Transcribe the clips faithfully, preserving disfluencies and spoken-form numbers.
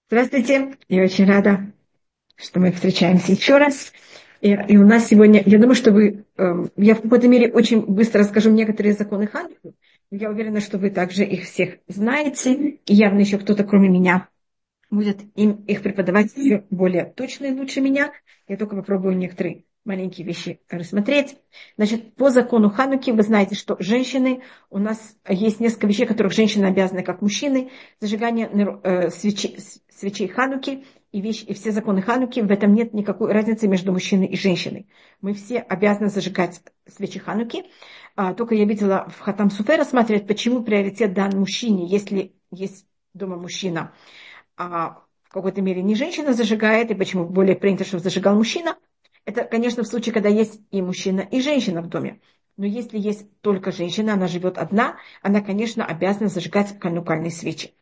Здравствуйте, я очень рада, что мы встречаемся еще раз. И, и у нас сегодня, я думаю, что вы, э, я в какой-то мере очень быстро расскажу некоторые законы Хануки. Я уверена, что вы также их всех знаете, и явно еще кто-то, кроме меня, будет им их преподавать еще более точно и лучше меня. Я только попробую некоторые маленькие вещи рассмотреть. Значит, по закону Хануки вы знаете, что женщины, у нас есть несколько вещей, которых женщины обязаны, как мужчины. Зажигание э, свечи, свечей Хануки и, вещи, и все законы Хануки, в этом нет никакой разницы между мужчиной и женщиной. Мы все обязаны зажигать свечи Хануки. А, только я видела в Хатам Суфе рассматривать, почему приоритет дан мужчине, если есть дома мужчина, а в какой-то мере не женщина зажигает, и почему более принято, чтобы зажигал мужчина. Это, конечно, в случае, когда есть и мужчина, и женщина в доме. Но если есть только женщина, она живет одна, она, конечно, обязана зажигать ханукальные свечи.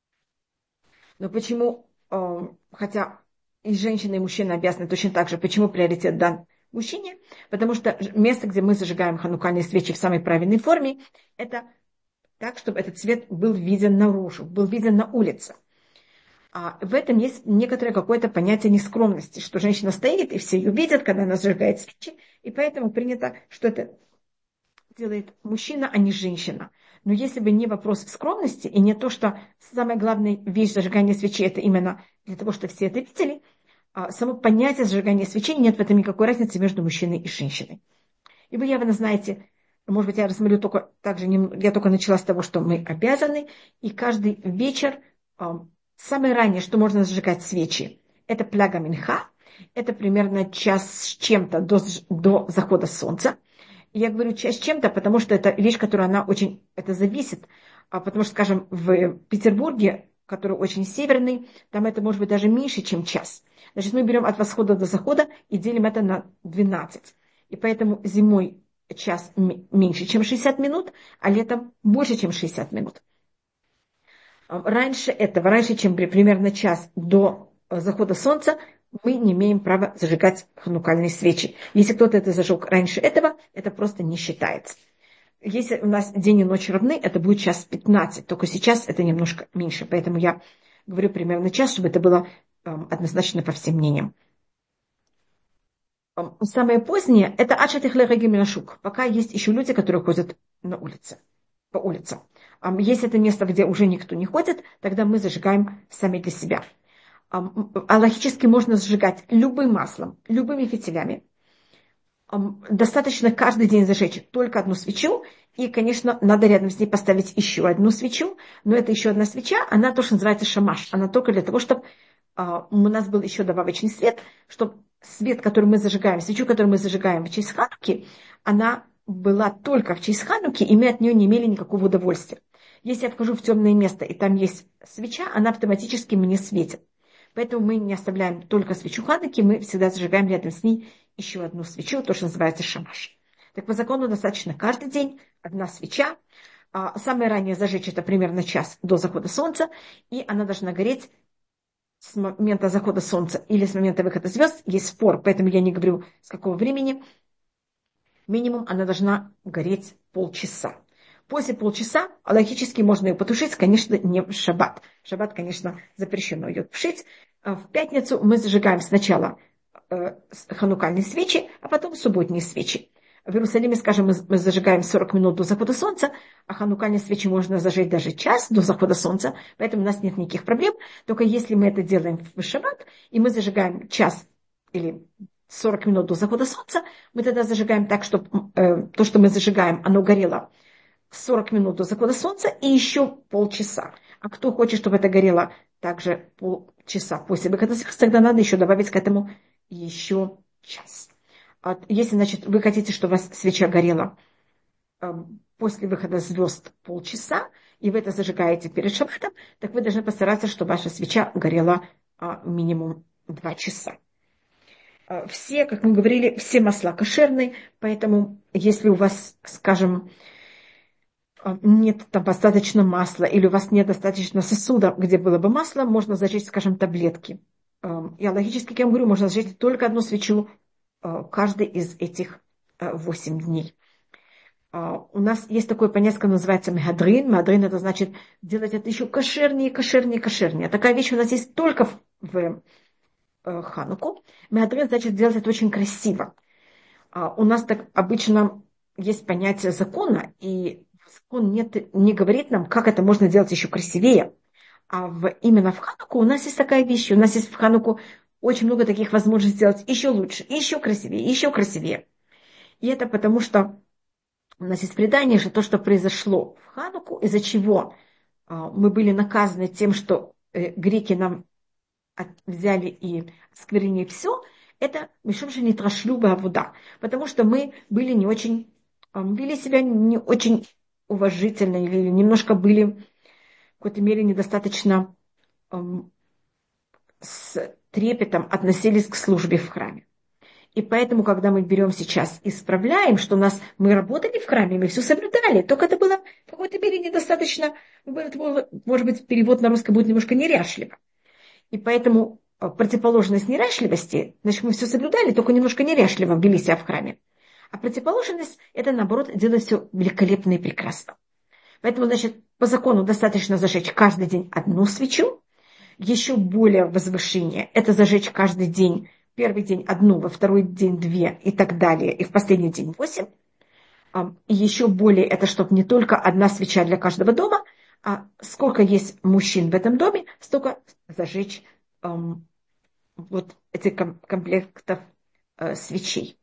Но почему, э, хотя и женщина, и мужчина обязаны точно так же, почему приоритет дан мужчине? Потому что место, где мы зажигаем ханукальные свечи в самой правильной форме, это так, чтобы этот свет был виден наружу, был виден на улице. А в этом есть некоторое какое-то понятие нескромности, что женщина стоит, и все ее видят, когда она зажигает свечи, и поэтому принято, что это делает мужчина, а не женщина. Но если бы не вопрос скромности, и не то, что самая главная вещь зажигания свечи, это именно для того, чтобы все это видели, а само понятие зажигания свечей, нет в этом никакой разницы между мужчиной и женщиной. И вы явно знаете, может быть, я рассмотрю только, также, я только начала с того, что мы обязаны, и каждый вечер самое раннее, что можно зажигать свечи, это пляга минха, это примерно час с чем-то до, до захода солнца. И я говорю час с чем-то, потому что это вещь, которая она очень, это зависит, а потому что, скажем, в Петербурге, который очень северный, там это может быть даже меньше, чем час. Значит, мы берем от восхода до захода и делим это на двенадцать. И поэтому зимой час меньше, чем шестьдесят минут, а летом больше, чем шестьдесят минут. Раньше этого, раньше, чем примерно час до захода солнца, мы не имеем права зажигать ханукальные свечи. Если кто-то это зажег раньше этого, это просто не считается. Если у нас день и ночь равны, это будет час пятнадцать. Только сейчас это немножко меньше. Поэтому я говорю примерно час, чтобы это было однозначно по всем мнениям. Самое позднее – это ачатихлерагиминашук. Пока есть еще люди, которые ходят на улице, по улицам. Если это место, где уже никто не ходит, тогда мы зажигаем сами для себя. А логически можно зажигать любым маслом, любыми фитилями. Достаточно каждый день зажечь только одну свечу. И, конечно, надо рядом с ней поставить еще одну свечу. Но это еще одна свеча, она то, что называется шамаш. Она только для того, чтобы у нас был еще добавочный свет, чтобы свет, который мы зажигаем, свечу, которую мы зажигаем в честь Хануки, она была только в честь Хануки, и мы от нее не имели никакого удовольствия. Если я вхожу в темное место, и там есть свеча, она автоматически мне светит. Поэтому мы не оставляем только свечу Хануки, мы всегда зажигаем рядом с ней еще одну свечу, то, что называется шамаш. Так по закону достаточно каждый день одна свеча. Самое раннее зажечь это примерно час до захода солнца, и она должна гореть с момента захода солнца или с момента выхода звезд. Есть спор, поэтому я не говорю, с какого времени. Минимум она должна гореть полчаса. После полчаса логически можно ее потушить, конечно, не в шаббат. В шаббат, конечно, запрещено ее тушить. В пятницу мы зажигаем сначала э, ханукальные свечи, а потом субботние свечи. В Иерусалиме, скажем, мы зажигаем сорок минут до захода солнца, а ханукальные свечи можно зажечь даже час до захода солнца, поэтому у нас нет никаких проблем. Только если мы это делаем в шаббат, и мы зажигаем час или сорок минут до захода солнца, мы тогда зажигаем так, чтобы э, то, что мы зажигаем, оно горело сорок минут до захода солнца и еще полчаса. А кто хочет, чтобы это горело также полчаса после выхода солнца, тогда надо еще добавить к этому еще час. Если, значит, вы хотите, чтобы у вас свеча горела э, после выхода звезд полчаса, и вы это зажигаете перед шаббатом, так вы должны постараться, чтобы ваша свеча горела э, минимум два часа. Э, все, как мы говорили, все масла кошерные, поэтому если у вас, скажем, нет там достаточно масла, или у вас нет достаточно сосуда, где было бы масло, можно зажечь, скажем, таблетки. Я логически, как я говорю, можно зажечь только одну свечу каждый из этих восемь дней. У нас есть такое понятие, которое называется мехадрин. Мехадрин — это значит делать это еще кошернее, кошернее, кошернее. Такая вещь у нас есть только в, в э, Хануку. Мехадрин значит делать это очень красиво. А у нас так обычно есть понятие закона, и закон нет, не говорит нам, как это можно делать еще красивее. А в, именно в Хануку у нас есть такая вещь. У нас есть в Хануку очень много таких возможностей сделать еще лучше, еще красивее, еще красивее. И это потому, что у нас есть предание, что то, что произошло в Хануку, из-за чего а, мы были наказаны тем, что э, греки нам от, взяли и осквернили все, это мишум не трашлюба вода, потому что мы были не очень, а, вели себя не очень уважительно или немножко были в какой-то мере недостаточно а, с трепетом относились к службе в храме. И поэтому, когда мы берем сейчас, исправляем, что у нас, мы работали в храме, мы все соблюдали, только это было в какой-то мере недостаточно, может быть, перевод на русский будет немножко неряшливо. И поэтому противоположность неряшливости, значит, мы все соблюдали, только немножко неряшливо вели себя в храме. А противоположность – это, наоборот, делать все великолепно и прекрасно. Поэтому, значит, по закону достаточно зажечь каждый день одну свечу. Еще более возвышение – это зажечь каждый день, первый день одну, во второй день две и так далее, и в последний день восемь. И еще более это, чтобы не только одна свеча для каждого дома, а сколько есть мужчин в этом доме, столько зажечь эм, вот этих комплектов э, свечей.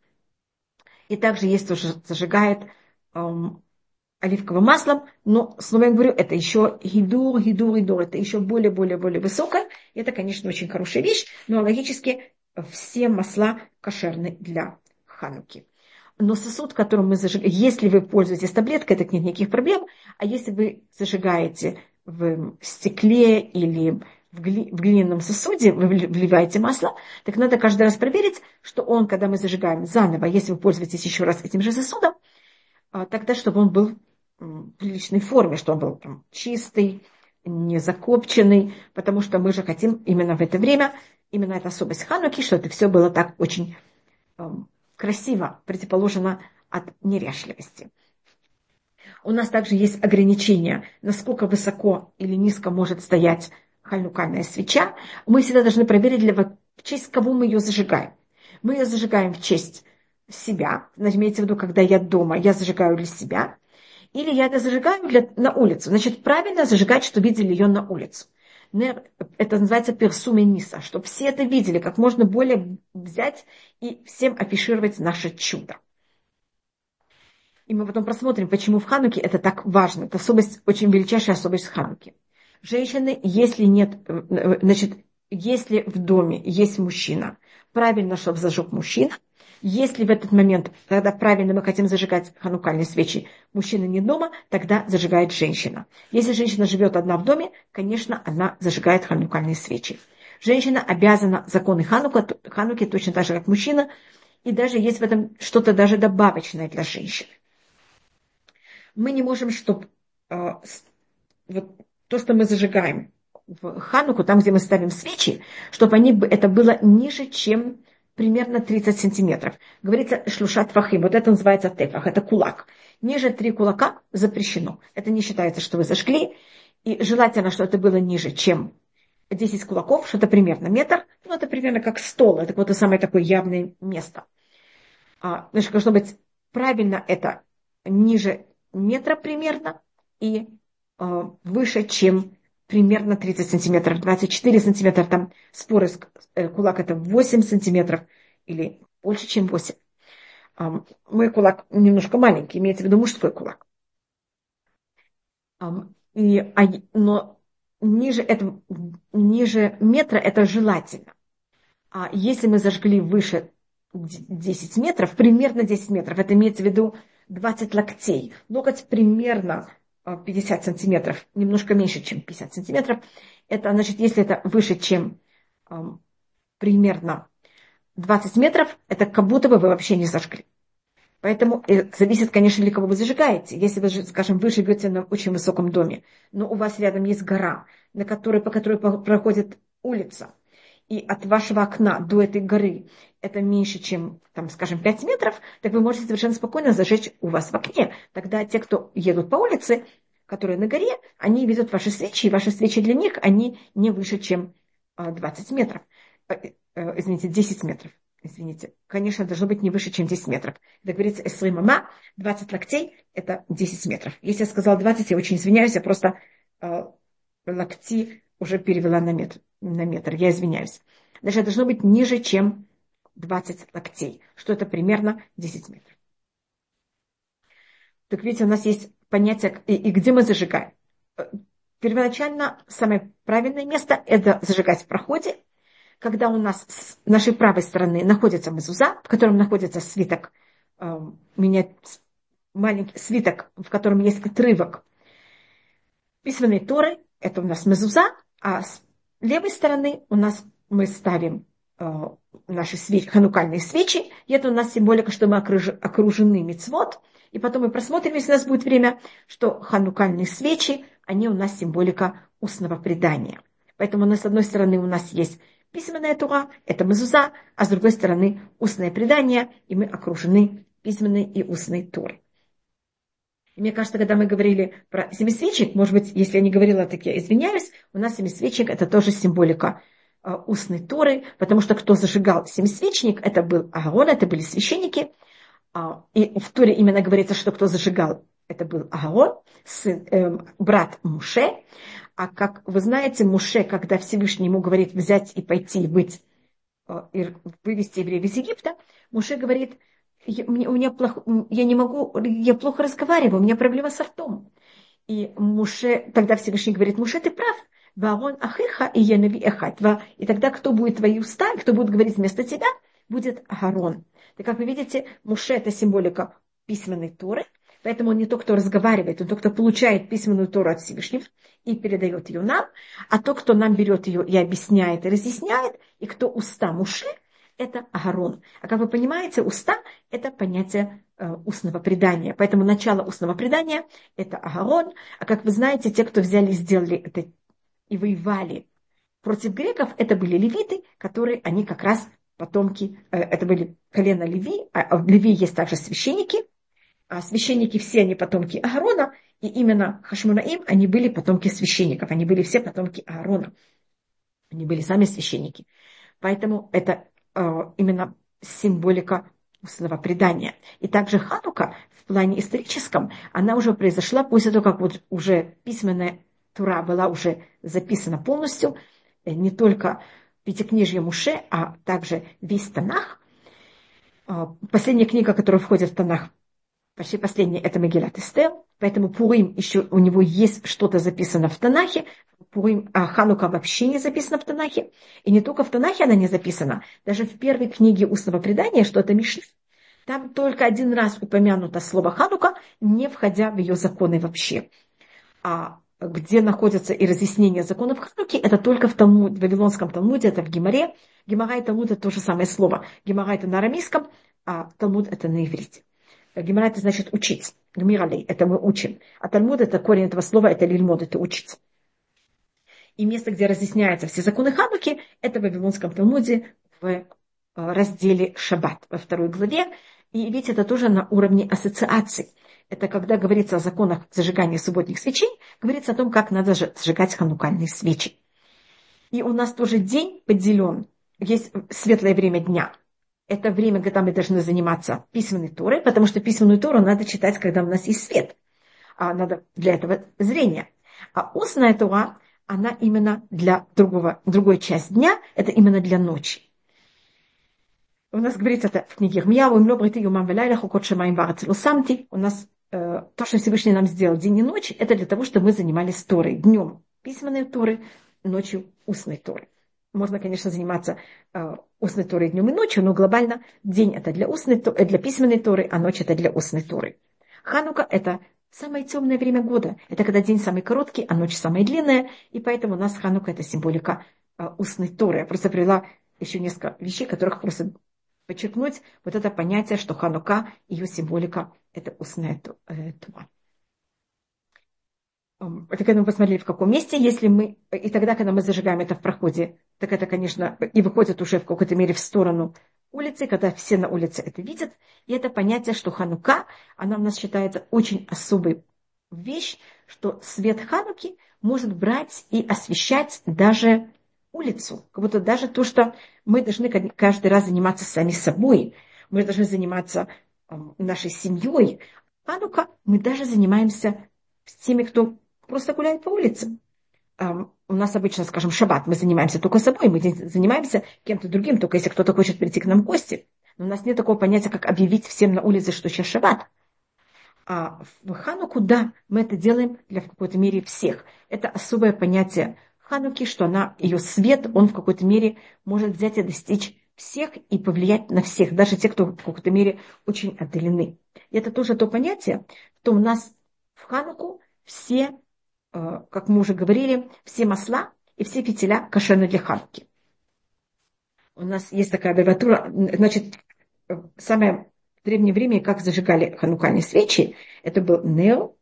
И также есть тоже зажигает эм, оливковым маслом, но, снова я говорю, это еще гидур, гидур, гидур, это еще более-более-более высокое. Это, конечно, очень хорошая вещь, но логически все масла кошерны для хануки. Но сосуд, которым мы зажигаем, если вы пользуетесь таблеткой, так нет никаких проблем, а если вы зажигаете в стекле или в, гли, в глиняном сосуде, вы вливаете масло, так надо каждый раз проверить, что он, когда мы зажигаем заново, если вы пользуетесь еще раз этим же сосудом, тогда, чтобы он был в приличной форме, что он был там чистый, не закопченный, потому что мы же хотим именно в это время, именно эта особость Хануки, что это все было так очень э, красиво, противоположно от неряшливости. У нас также есть ограничения, насколько высоко или низко может стоять ханукальная свеча. Мы всегда должны проверить, для, в честь кого мы ее зажигаем. Мы ее зажигаем в честь себя, значит, имеется в виду, когда я дома, я зажигаю для себя, или я это зажигаю для, на улицу. Значит, правильно зажигать, что видели ее на улицу. Это называется персумениса, чтобы все это видели, как можно более взять и всем афишировать наше чудо. И мы потом просмотрим, почему в Хануке это так важно. Это особость, очень величайшая особость Хануки. Женщины, если нет, значит, если в доме есть мужчина, правильно, чтобы зажег мужчина. Если в этот момент, когда правильно мы хотим зажигать ханукальные свечи, мужчина не дома, тогда зажигает женщина. Если женщина живет одна в доме, конечно, она зажигает ханукальные свечи. Женщина обязана законы Ханука, Хануки точно так же, как мужчина, и даже есть в этом что-то даже добавочное для женщины. Мы не можем, чтобы э, вот то, что мы зажигаем в Хануку, там, где мы ставим свечи, чтобы они, это было ниже, чем примерно тридцать сантиметров. Говорится шлушат фахим. Вот это называется тефах. Это кулак. Ниже три кулака запрещено. Это не считается, что вы зажгли. И желательно, чтобы это было ниже, чем десять кулаков, что это примерно метр. Ну, это примерно как стол. Это вот самое такое явное место. А, значит, должно быть правильно это ниже метра примерно и э, выше, чем примерно тридцать сантиметров, двадцать четыре сантиметра, там споры, э, кулак это восемь сантиметров или больше, чем восемь. Э, мой кулак немножко маленький, имеется в виду мужской кулак. Э, и, а, но ниже, это, ниже метра это желательно. А если мы зажгли выше десять метров, примерно десять метров, это имеется в виду двадцать локтей. Локоть примерно пятьдесят сантиметров, немножко меньше, чем пятьдесят сантиметров. Это значит, если это выше, чем э, примерно двадцать метров, это как будто бы вы вообще не зажгли. Поэтому э, зависит, конечно, для кого вы зажигаете. Если вы, скажем, вы живете на очень высоком доме, но у вас рядом есть гора, на которой, по которой проходит улица, и от вашего окна до этой горы это меньше, чем, там, скажем, пять метров, так вы можете совершенно спокойно зажечь у вас в окне. Тогда те, кто едут по улице, которые на горе, они видят ваши свечи, и ваши свечи для них, они не выше, чем двадцать метров. Извините, десять метров. Извините. Конечно, должно быть не выше, чем десять метров. Это говорится эсрим ама, двадцать локтей, это десять метров. Если я сказала двадцать, я очень извиняюсь, я просто э, локти уже перевела на метр, на метр. Я извиняюсь. Даже должно быть ниже, чем двадцать локтей, что это примерно десять метров. Так видите, у нас есть понятие, и, и где мы зажигаем. Первоначально самое правильное место – это зажигать в проходе, когда у нас с нашей правой стороны находится мезуза, в котором находится свиток, э, меня, маленький свиток, в котором есть отрывок письменной Торы, это у нас мезуза, а с левой стороны у нас мы ставим э, наши свечи, ханукальные свечи, и это у нас символика, что мы окружены мицвот, и потом мы просмотрим, если у нас будет время, что ханукальные свечи, они у нас символика устного предания. Поэтому у нас, с одной стороны, у нас есть письменная Тора, это мезуза, а с другой стороны устное предание, и мы окружены письменной и устной Торой. И мне кажется, когда мы говорили про семисвечник, может быть, если я не говорила, так я извиняюсь, у нас семисвечник это тоже символика э, устной Торы, потому что кто зажигал семисвечник, это был Аарон, это были священники, а, и в Торе именно говорится, что кто зажигал, это был Аарон, сын, э, брат Муше. А как вы знаете, Муше, когда Всевышний ему говорит взять и пойти быть, э, и вывести евреев из Египта, Муше говорит, я, мне, у меня плохо, я не могу, я плохо разговариваю, у меня проблема со ртом. И Муше, тогда Всевышний говорит, Муше, ты прав, Ваарон ахиха и янави эхат. И тогда кто будет твои уста, кто будет говорить вместо тебя, будет Аарон. И как вы видите, Муше это символика письменной Торы, поэтому он не тот, кто разговаривает, он тот, кто получает письменную Тору от Всевышнего и передает ее нам, а тот, кто нам берет ее и объясняет, и разъясняет, и кто уста Муше, это Аарон. А как вы понимаете, уста – это понятие э, устного предания. Поэтому начало устного предания – это Аарон. А как вы знаете, те, кто взяли и сделали это и воевали против греков, это были левиты, которые, они как раз потомки, э, это были колено Леви, а в Леви есть также священники, а священники все, они потомки Аарона, и именно Хашмонаим, они были потомки священников, они были все потомки Аарона. Они были сами священники. Поэтому это именно символика устного предания. И также Ханука в плане историческом, она уже произошла после того, как вот уже письменная Тура была уже записана полностью, не только Пятикнижье Муше, а также весь Танах. Последняя книга, которая входит в Танах, почти последняя, это Мегилат Эстер, поэтому Пурим еще у него есть что-то записано в Танахе, Пурим, а Ханука вообще не записана в Танахе. И не только в Танахе она не записана. Даже в первой книге устного предания, что это Мишна, там только один раз упомянуто слово Ханука, не входя в ее законы вообще. А где находятся и разъяснения законов Хануки, это только в, Талмуд, в Вавилонском Талмуде, это в Гемаре. Гемара и Талмуд это то же самое слово. Гемара это на арамейском, а Талмуд это на иврите. Гемара это значит учить. Гмиралей, это мы учим. А Талмуд это корень этого слова, это лильмод, это учить. И место, где разъясняются все законы Хануки, это в Вавилонском Талмуде в разделе Шаббат, во второй главе. И ведь это тоже на уровне ассоциаций. Это когда говорится о законах зажигания субботних свечей, говорится о том, как надо зажигать ханукальные свечи. И у нас тоже день поделен. Есть светлое время дня. Это время, когда мы должны заниматься письменной Торой, потому что письменную Тору надо читать, когда у нас есть свет. А надо для этого зрение. А устная Тора, она именно для другого, другой части дня, это именно для ночи. У нас говорится это в книге Ирмияу, у нас э, то, что Всевышний нам сделал день и ночь, это для того, чтобы мы занимались Торой. Днем письменной Торы, ночью устной Торы. Можно, конечно, заниматься э, устной Торой днем и ночью, но глобально день это для, устной, для письменной Торы, а ночь это для устной Торы. Ханука это самое темное время года. Это когда день самый короткий, а ночь самая длинная. И поэтому у нас Ханука это символика э, устной Торы. Я просто привела еще несколько вещей, которых просто подчеркнуть вот это понятие, что Ханука, ее символика это устная Тора. Это когда мы посмотрели, в каком месте, если мы, и тогда, когда мы зажигаем это в проходе, так это, конечно, и выходит уже в какой-то мере в сторону улице, когда все на улице это видят. И это понятие, что Ханука, она у нас считается очень особой вещь, что свет Хануки может брать и освещать даже улицу. Как будто даже то, что мы должны каждый раз заниматься сами собой, мы должны заниматься э, нашей семьей. Ханука мы даже занимаемся с теми, кто просто гуляет по улице. Э, у нас обычно, скажем, шаббат, мы занимаемся только собой, мы не занимаемся кем-то другим, только если кто-то хочет прийти к нам в гости. Но у нас нет такого понятия, как объявить всем на улице, что сейчас шаббат. А в Хануку, да, мы это делаем для в какой-то мере всех. Это особое понятие Хануки, что она, ее свет, он в какой-то мере может взять и достичь всех и повлиять на всех, даже те, кто в какой-то мере очень отдалены. И это тоже то понятие, что у нас в Хануку все, как мы уже говорили, все масла и все фитиля кошерны для Хануки. У нас есть такая аббревиатура, значит, самое в древнее время, как зажигали ханукальные свечи, это был Нео.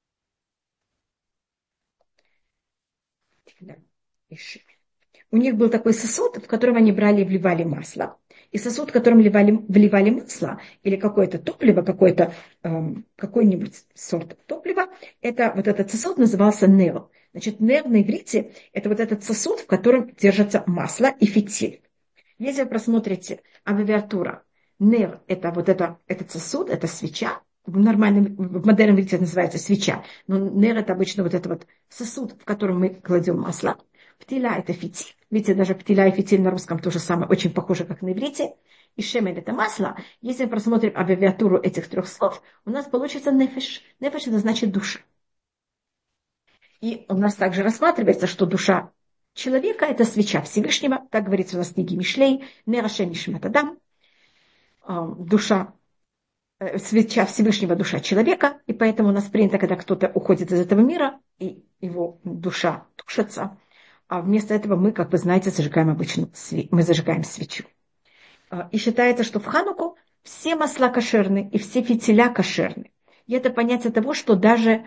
У них был такой сосуд, в котором они брали и вливали масло. И сосуд, в котором вливали, вливали масло, или какое-то топливо, какой-то, эм, какой-нибудь сорт топлива, это, вот этот сосуд назывался Нео. Значит, Нео на иврите – это вот этот сосуд, в котором держится масло и фитиль. Если вы просмотрите аббревиатура, Нер – это вот это, этот сосуд, это свеча. В нормальном, в модерном иврите это называется свеча. Но Нер – это обычно вот этот вот сосуд, в котором мы кладем масло. Птиля – это фитиль. Видите, даже птиля и фитиль на русском то же самое, очень похоже, как на иврите. И шемель – это масло. Если мы просмотрим аббревиатуру этих трех слов, у нас получится нефеш. Нефеш – это значит душа. И у нас также рассматривается, что душа человека – это свеча Всевышнего, так говорится у нас в книге Мишлей, Нераше Нишмат Адам, душа, свеча Всевышнего, душа человека, и поэтому у нас принято, когда кто-то уходит из этого мира, и его душа тушится, а вместо этого мы, как вы знаете, зажигаем обычно, мы зажигаем свечу. И считается, что в Хануку все масла кошерны, и все фитиля кошерны. И это понятие того, что даже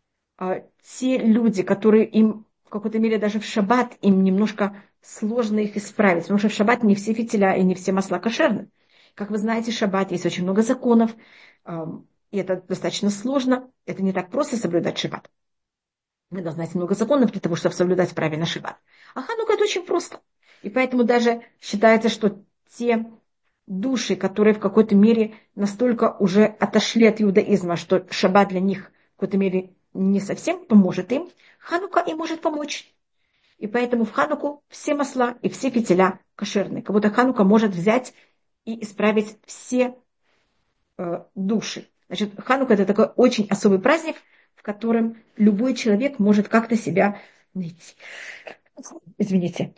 те люди, которые им в какой-то мере даже в шаббат им немножко сложно их исправить, потому что в шаббат не все фитиля и не все масла кошерны. Как вы знаете, в шаббат есть очень много законов, и это достаточно сложно, это не так просто соблюдать шаббат. Мы должны знать много законов для того, чтобы соблюдать правильно шаббат. А Ханука это очень просто. И поэтому даже считается, что те души, которые в какой-то мере настолько уже отошли от иудаизма, что шаббат для них в какой-то мере не совсем поможет им, Ханука им может помочь. И поэтому в Хануку все масла и все фитиля кошерные. Как будто Ханука может взять и исправить все э, души. Значит, Ханука – это такой очень особый праздник, в котором любой человек может как-то себя найти. Извините.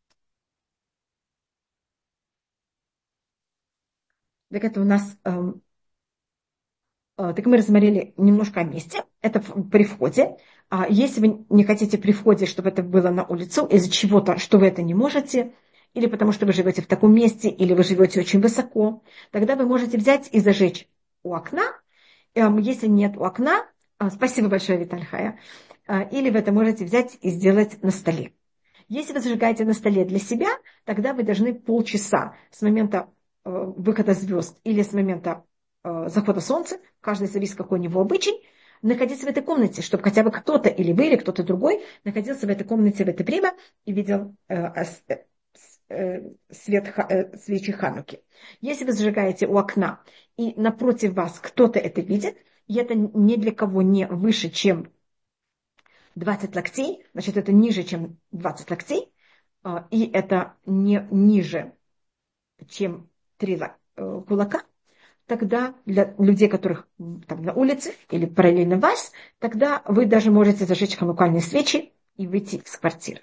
Так это у нас... Э, Так мы рассмотрели немножко о месте. Это при входе. А если вы не хотите при входе, чтобы это было на улицу, из-за чего-то, что вы это не можете, или потому что вы живете в таком месте, или вы живете очень высоко, тогда вы можете взять и зажечь у окна. Если нет у окна, спасибо большое, Виталь Хая, или вы это можете взять и сделать на столе. Если вы зажигаете на столе для себя, тогда вы должны полчаса с момента выхода звезд или с момента захода солнца, каждый зависит, какой у него обычай, находиться в этой комнате, чтобы хотя бы кто-то, или вы, или кто-то другой, находился в этой комнате в это время и видел э, э, свет э, свечи Хануки. Если вы зажигаете у окна, и напротив вас кто-то это видит, и это ни для кого не выше, чем двадцать локтей, значит, это ниже, чем двадцать локтей, э, и это не ниже, чем три э, кулака, тогда для людей, которых там на улице или параллельно вас, тогда вы даже можете зажечь ханукальные свечи и выйти из квартиры.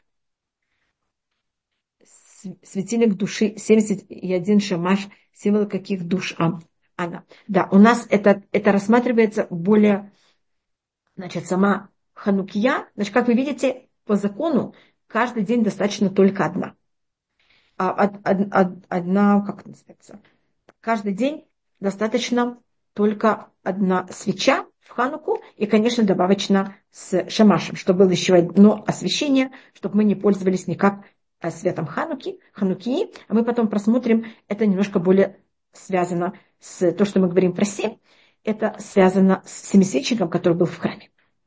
Светильник души семьдесят один шамаш, символ каких душ а, она. Да, у нас это, это рассматривается более, значит, сама ханукия, значит, как вы видите, по закону каждый день достаточно только одна. А, од, од, од, одна, как это называется? Каждый день достаточно только одна свеча в Хануку и, конечно, добавочно с шамашем, чтобы было еще одно освещение, чтобы мы не пользовались никак светом Хануки, Ханукии, а мы потом просмотрим, это немножко более связано с то, что мы говорим про семь, это связано с семисвечником, который был в храме.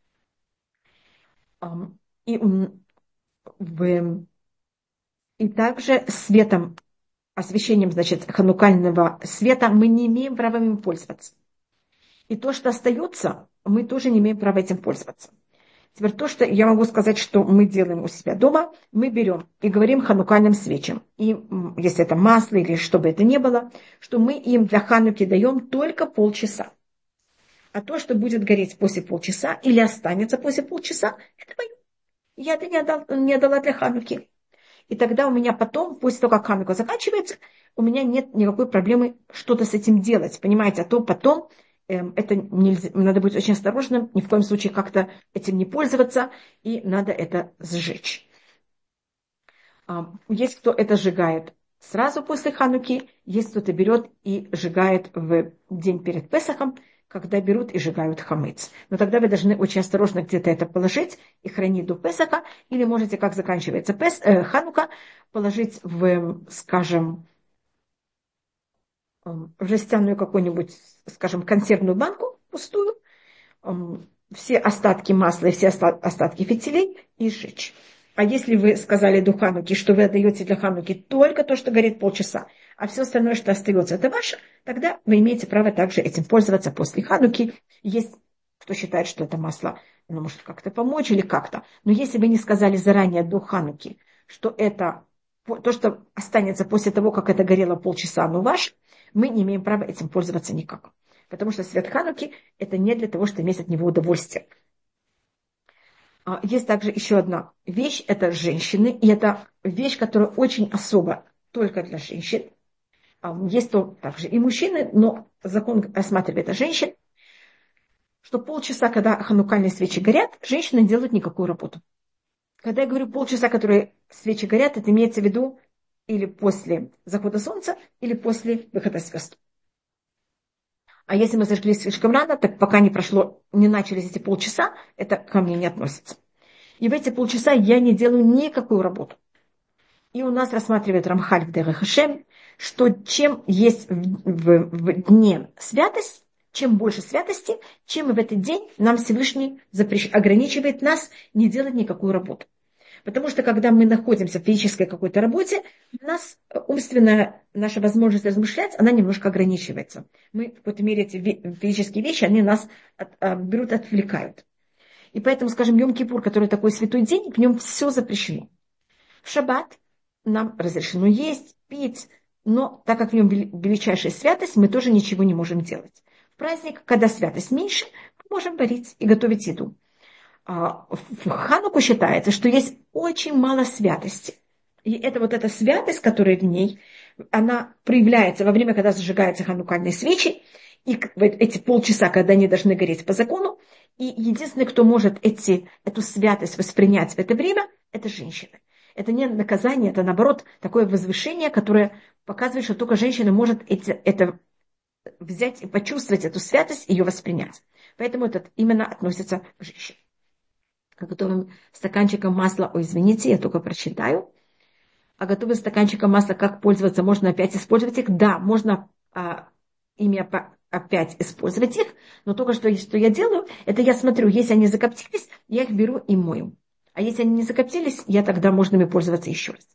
И, в, и также светом, освещением, значит, ханукального света мы не имеем права им пользоваться. И то, что остается, мы тоже не имеем права этим пользоваться. Теперь то, что я могу сказать, что мы делаем у себя дома, мы берем и говорим ханукальным свечам. И если это масло или что бы это ни было, что мы им для хануки даем только полчаса. А то, что будет гореть после полчаса или останется после полчаса, это мое. Я это не, отдал, не отдала для хануки. И тогда у меня потом, после того, как ханука заканчивается, у меня нет никакой проблемы что-то с этим делать. Понимаете, а то потом эм, это нельзя, надо быть очень осторожным, ни в коем случае как-то этим не пользоваться, и надо это сжечь. А, есть кто это сжигает сразу после хануки, есть кто-то берет и сжигает в день перед Песахом, когда берут и сжигают хамыц. Но тогда вы должны очень осторожно где-то это положить и хранить до Песаха, или можете, как заканчивается Пес, э, Ханука, положить в, скажем, в жестяную какую-нибудь, скажем, консервную банку пустую, все остатки масла и все остатки фитилей и сжечь. А если вы сказали до Хануки, что вы отдаете для Хануки только то, что горит полчаса, а все остальное, что остается, это ваше, тогда вы имеете право также этим пользоваться после Хануки. Есть кто считает, что это масло, оно может как-то помочь или как-то. Но если вы не сказали заранее до Хануки, что это то, что останется после того, как это горело полчаса, оно ваше, мы не имеем права этим пользоваться никак. Потому что свет Хануки – это не для того, чтобы иметь от него удовольствие. Есть также еще одна вещь, это женщины, и это вещь, которая очень особо только для женщин. Есть то также и мужчины, но закон рассматривает это женщин, что полчаса, когда ханукальные свечи горят, женщины не делают никакую работу. Когда я говорю полчаса, которые свечи горят, это имеется в виду или после захода солнца, или после выхода звезд. А если мы зажгли слишком рано, так пока не прошло, не начались эти полчаса, это ко мне не относится. И в эти полчаса я не делаю никакую работу. И у нас рассматривает Рамхаль в Дерех ха-Шем, что чем есть в, в, в дне святость, чем больше святости, чем в этот день нам Всевышний запрещ... ограничивает нас не делать никакую работу. Потому что когда мы находимся в физической какой-то работе, у нас умственная наша возможность размышлять, она немножко ограничивается. Мы в какой-то мере эти физические вещи, они нас от, а, берут, отвлекают. И поэтому, скажем, Йом-Кипур, который такой святой день, в нем все запрещено. В шаббат нам разрешено есть, пить, но так как в нем величайшая святость, мы тоже ничего не можем делать. В праздник, когда святость меньше, мы можем варить и готовить еду. В Хануку считается, что есть очень мало святости. И это вот эта святость, которая в ней, она проявляется во время, когда зажигаются ханукальные свечи, и эти полчаса, когда они должны гореть по закону. И единственный, кто может эти, эту святость воспринять в это время, это женщины. Это не наказание, это наоборот такое возвышение, которое показывает, что только женщина может эти, это взять и почувствовать эту святость, ее воспринять. Поэтому это именно относится к женщине. А готовым стаканчиком масла, ой, извините, я только прочитаю. А готовым стаканчиком масла, как пользоваться, можно опять использовать их? Да, можно а, ими опять использовать их, но только что, что я делаю, это я смотрю, если они закоптились, я их беру и мою. А если они не закоптились, я тогда можно ими пользоваться еще раз.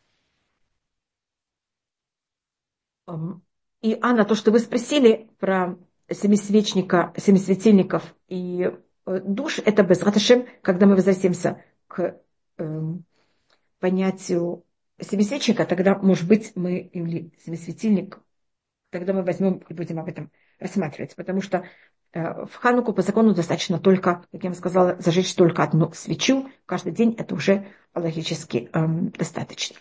И, Анна, то, что вы спросили про семисвечника, семисветильников и душ, это Безрат ха-Шем, когда мы возвратимся к э, понятию семисвечника, тогда, может быть, мы, или семисветильник, тогда мы возьмем и будем об этом рассматривать. Потому что э, в Хануку по закону достаточно только, как я вам сказала, зажечь только одну свечу каждый день, это уже логически э, достаточно.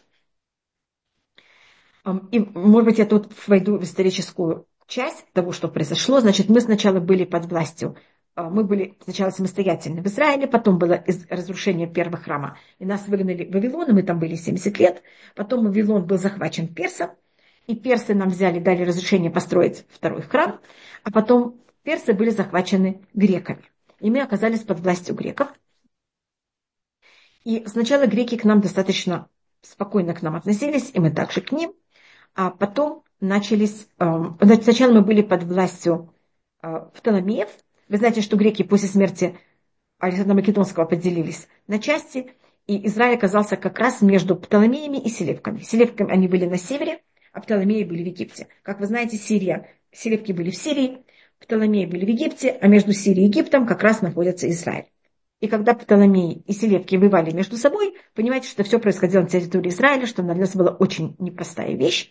И, может быть, я тут войду в историческую часть того, что произошло. Значит, мы сначала были под властью, мы были сначала самостоятельны в Израиле, потом было разрушение первого храма, и нас выгнали в Вавилон, и мы там были семьдесят лет. Потом Вавилон был захвачен персом, и персы нам взяли, дали разрешение построить второй храм, а потом персы были захвачены греками. И мы оказались под властью греков. И сначала греки к нам достаточно спокойно к нам относились, и мы также к ним. А потом начались... Значит, сначала мы были под властью Птоломеев. Вы знаете, что греки после смерти Александра Македонского поделились на части, и Израиль оказался как раз между Птоломеями и Селевками. Селевками они были на севере, а Птоломеи были в Египте. Как вы знаете, Сирия, Селевки были в Сирии, Птоломеи были в Египте, а между Сирией и Египтом как раз находится Израиль. И когда Птоломеи и Селевки воевали между собой, понимаете, что все происходило на территории Израиля, что на нас была очень непростая вещь.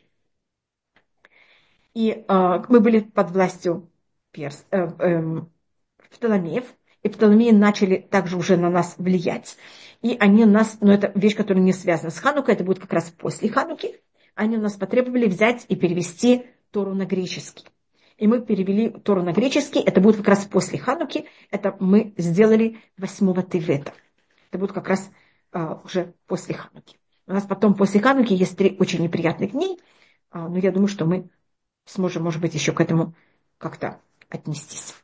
И э, мы были под властью Перс, э, э, Птоломеев, и Птоломеи начали также уже на нас влиять. И они нас, но это вещь, которая не связана с Ханукой, это будет как раз после Хануки, они у нас потребовали взять и перевести Тору на греческий. И мы перевели Тору на греческий, это будет как раз после Хануки, это мы сделали восьмого Тевета. Это будет как раз а, уже после Хануки. У нас потом после Хануки есть три очень неприятных дней, а, но я думаю, что мы сможем, может быть, еще к этому как-то отнестись.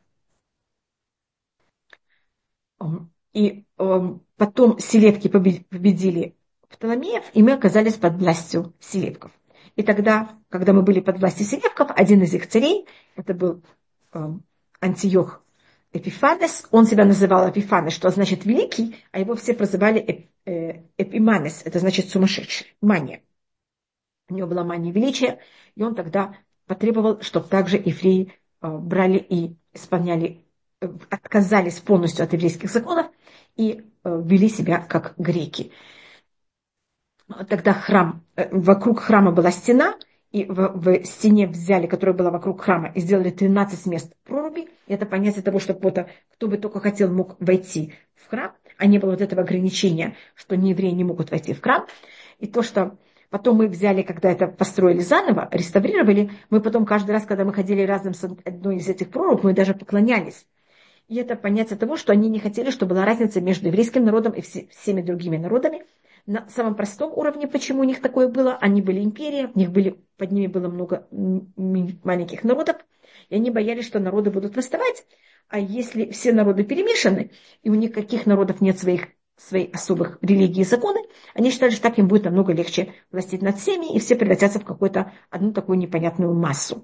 И потом селевки победили Птоломеев, и мы оказались под властью селевков. И тогда, когда мы были под властью селевков, один из их царей, это был Антиох Эпифанес, он себя называл Эпифанес, что значит великий, а его все прозывали Эпиманес, это значит сумасшедший, мания. У него была мания величия, и он тогда потребовал, чтобы также евреи брали и исполняли, отказались полностью от еврейских законов и вели себя как греки. Тогда храм, вокруг храма была стена, и в, в стене взяли, которая была вокруг храма, и сделали тринадцать мест проруби. И это понятие того, что кто-то, кто бы только хотел, мог войти в храм, а не было вот этого ограничения, что неевреи не могут войти в храм. И то, что потом мы взяли, когда это построили заново, реставрировали, мы потом каждый раз, когда мы ходили разным с одной из этих проруб, мы даже поклонялись. И это понятие того, что они не хотели, чтобы была разница между еврейским народом и всеми другими народами. На самом простом уровне, почему у них такое было, они были империя, у них были, под ними было много маленьких народов, и они боялись, что народы будут восставать. А если все народы перемешаны, и у них каких народов нет своих, своих особых религий и законы, они считали, что так им будет намного легче властить над всеми, и все превратятся в какую-то одну такую непонятную массу,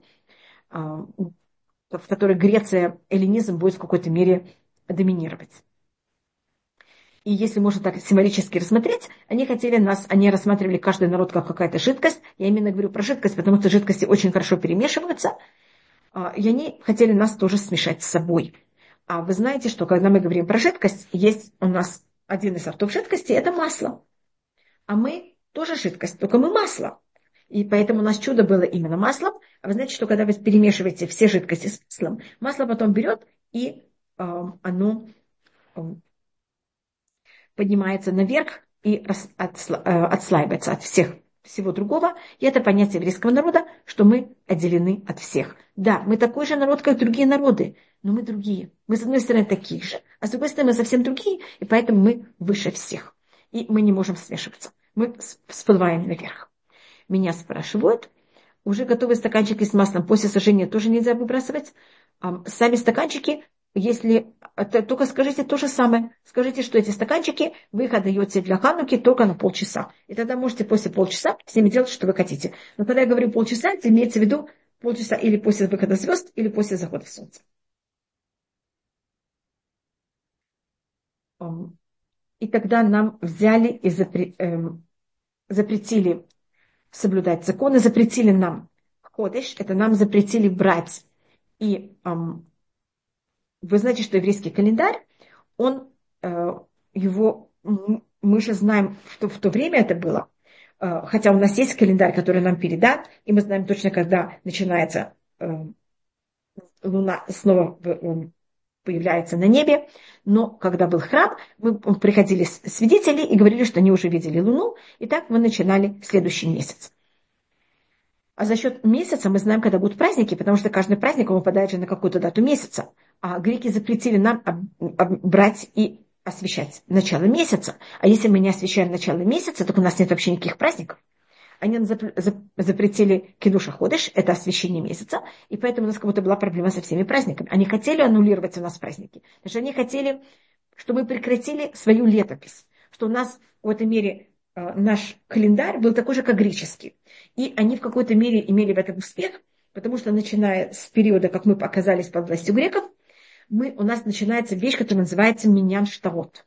в которой Греция, эллинизм будет в какой-то мере доминировать. И если можно так символически рассмотреть, они хотели нас, они рассматривали каждый народ как какая-то жидкость. Я именно говорю про жидкость, потому что жидкости очень хорошо перемешиваются. И они хотели нас тоже смешать с собой. А вы знаете, что когда мы говорим про жидкость, есть у нас один из сортов жидкости, это масло. А мы тоже жидкость, только мы масло. И поэтому у нас чудо было именно маслом. А вы знаете, что когда вы перемешиваете все жидкости с маслом, масло потом берет и э, оно э, поднимается наверх и отслаивается от всех, всего другого. И это понятие еврейского народа, что мы отделены от всех. Да, мы такой же народ, как другие народы, но мы другие. Мы, с одной стороны, такие же, а с другой стороны, мы совсем другие, и поэтому мы выше всех. И мы не можем смешиваться. Мы всплываем наверх. Меня спрашивают, уже готовые стаканчики с маслом после сожжения тоже нельзя выбрасывать? Сами стаканчики, если, только скажите то же самое. Скажите, что эти стаканчики вы их отдаете для Хануки только на полчаса. И тогда можете после полчаса с ними делать, что вы хотите. Но когда я говорю полчаса, это имеется в виду полчаса или после выхода звезд, или после захода солнца. И тогда нам взяли и запре, эм, запретили соблюдать законы, запретили нам ходыш, это нам запретили брать. И эм, вы знаете, что еврейский календарь, он, э, его, мы же знаем, что в то время это было, э, хотя у нас есть календарь, который нам передан, и мы знаем точно, когда начинается э, луна снова э, появляется на небе, но когда был храм, мы приходили свидетели и говорили, что они уже видели луну, и так мы начинали следующий месяц. А за счет месяца мы знаем, когда будут праздники, потому что каждый праздник он выпадает же на какую-то дату месяца. А греки запретили нам брать и освещать начало месяца. А если мы не освещаем начало месяца, то у нас нет вообще никаких праздников. Они нам запретили кидуш ходыш, это освещение месяца, и поэтому у нас как будто была проблема со всеми праздниками. Они хотели аннулировать у нас праздники. Потому что они хотели, чтобы мы прекратили свою летопись. Что у нас в этой мере наш календарь был такой же, как греческий. И они в какой-то мере имели в этом успех, потому что начиная с периода, как мы оказались под властью греков, мы, у нас начинается вещь, которая называется миньян штарот.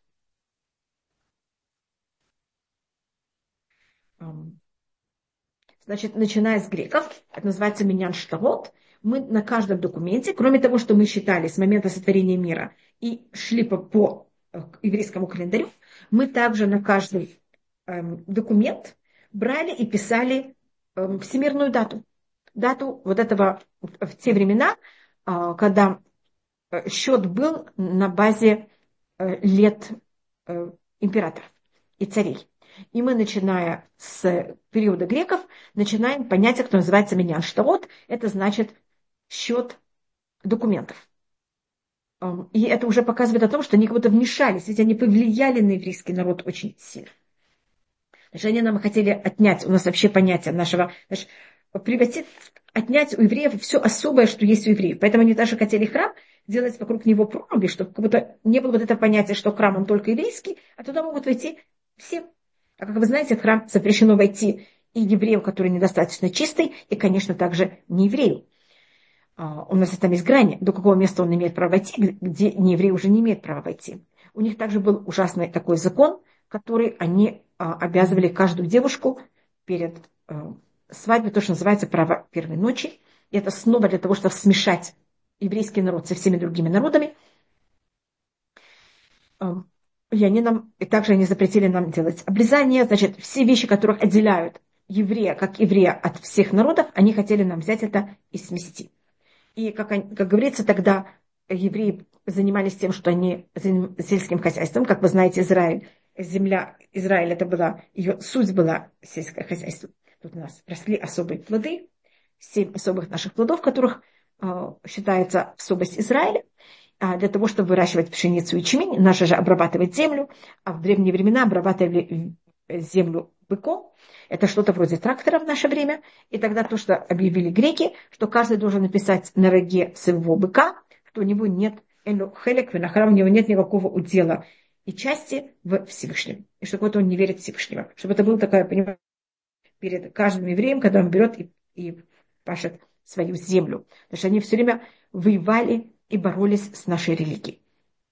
Значит, начиная с греков, это называется миньян штарот, мы на каждом документе, кроме того, что мы считали с момента сотворения мира и шли по, по еврейскому календарю, мы также на каждый эм, документ брали и писали эм, всемирную дату. Дату вот этого в те времена, э, когда счет был на базе э, лет э, императоров и царей. И мы, начиная с периода греков, начинаем понятие, которое называется миньян штарот. Это значит счет документов. И это уже показывает о том, что они как будто вмешались, ведь они повлияли на еврейский народ очень сильно. Значит, они нам хотели отнять у нас вообще понятие нашего, значит, превратить, отнять у евреев все особое, что есть у евреев. Поэтому они даже хотели храм делать вокруг него проруби, чтобы как будто не было вот этого понятия, что храм он только еврейский, а туда могут войти все. А как вы знаете, в храм запрещено войти и еврею, который недостаточно чистый, и, конечно, также не еврею. Uh, у нас там есть грани, до какого места он имеет право войти, где нееврей уже не имеет права войти. У них также был ужасный такой закон, который они uh, обязывали каждую девушку перед uh, свадьбой, то, что называется право первой ночи. И это снова для того, чтобы смешать еврейский народ со всеми другими народами. Uh, и они нам, и также они запретили нам делать обрезание. Значит, все вещи, которых отделяют еврея, как еврея от всех народов, они хотели нам взять это и сместить. И, как, как говорится, тогда евреи занимались тем, что они сельским хозяйством. Как вы знаете, Израиль, земля Израиля, это была, ее суть была сельское хозяйство. Тут у нас росли особые плоды, семь особых наших плодов, которых э, считается особость Израиля. А для того, чтобы выращивать пшеницу и ячмень, надо же обрабатывать землю. А в древние времена обрабатывали землю быком. Это что-то вроде трактора в наше время. И тогда то, что объявили греки, что каждый должен написать на роге своего быка, что у него нет хелек, винахара, у него нет никакого удела и части в Всевышнем. И что вот он не верит в Всевышнего. Чтобы это было такое, понимаете, перед каждым евреем, когда он берет и, и пашет свою землю. Потому что они все время воевали и боролись с нашей религией.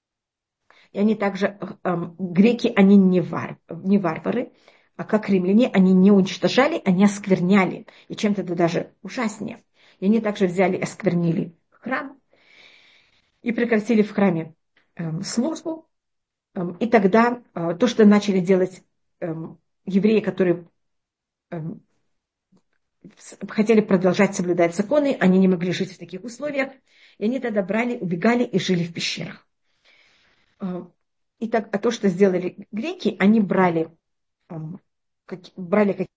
И они также, эм, греки, они не, вар, не варвары, а как римляне, они не уничтожали, они оскверняли. И чем-то это даже ужаснее. И они также взяли и осквернили храм. И прекратили в храме эм, службу. Эм, и тогда э, то, что начали делать эм, евреи, которые эм, хотели продолжать соблюдать законы, они не могли жить в таких условиях. И они тогда брали, убегали и жили в пещерах. Э, и так, а то, что сделали греки, они брали Как, брали как,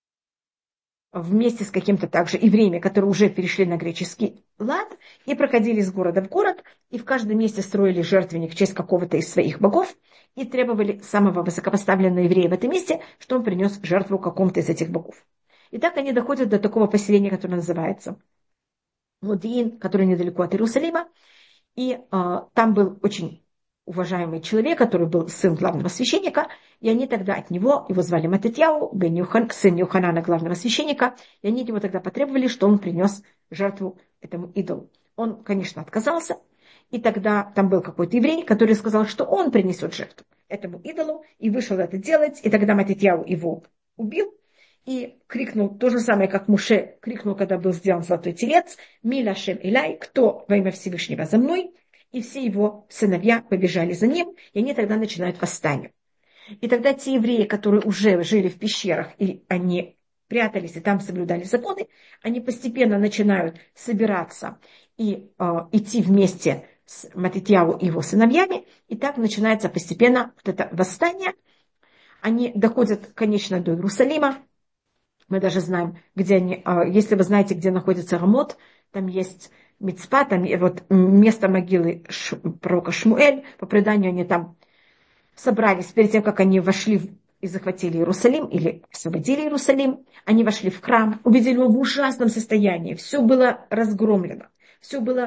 вместе с каким-то также евреями, которые уже перешли на греческий лад, и проходили из города в город, и в каждом месте строили жертвенник в честь какого-то из своих богов, и требовали самого высокопоставленного еврея в этом месте, что он принес жертву какому-то из этих богов. И так они доходят до такого поселения, которое называется Модиин, который недалеко от Иерусалима, и а, там был очень уважаемый человек, который был сын главного священника, и они тогда от него, его звали Мататьяу, бен Юхан, сын Юханана, главного священника, и они от него тогда потребовали, что он принес жертву этому идолу. Он, конечно, отказался, и тогда там был какой-то еврей, который сказал, что он принесет жертву этому идолу, и вышел это делать, и тогда Мататьяу его убил, и крикнул то же самое, как Муше крикнул, когда был сделан золотой телец, «Миля Шем Иляй», кто во имя Всевышнего за мной, и все его сыновья побежали за ним, и они тогда начинают восстание. И тогда те евреи, которые уже жили в пещерах, и они прятались, и там соблюдали законы, они постепенно начинают собираться и э, идти вместе с Матитьяу и его сыновьями, и так начинается постепенно вот это восстание. Они доходят, конечно, до Иерусалима. Мы даже знаем, где они, э, если вы знаете, где находится Рамот, там есть Мицпа, там вот место могилы Ш, пророка Шмуэль, по преданию они там собрались перед тем, как они вошли и захватили Иерусалим, или освободили Иерусалим, они вошли в храм, увидели его в ужасном состоянии, все было разгромлено, все было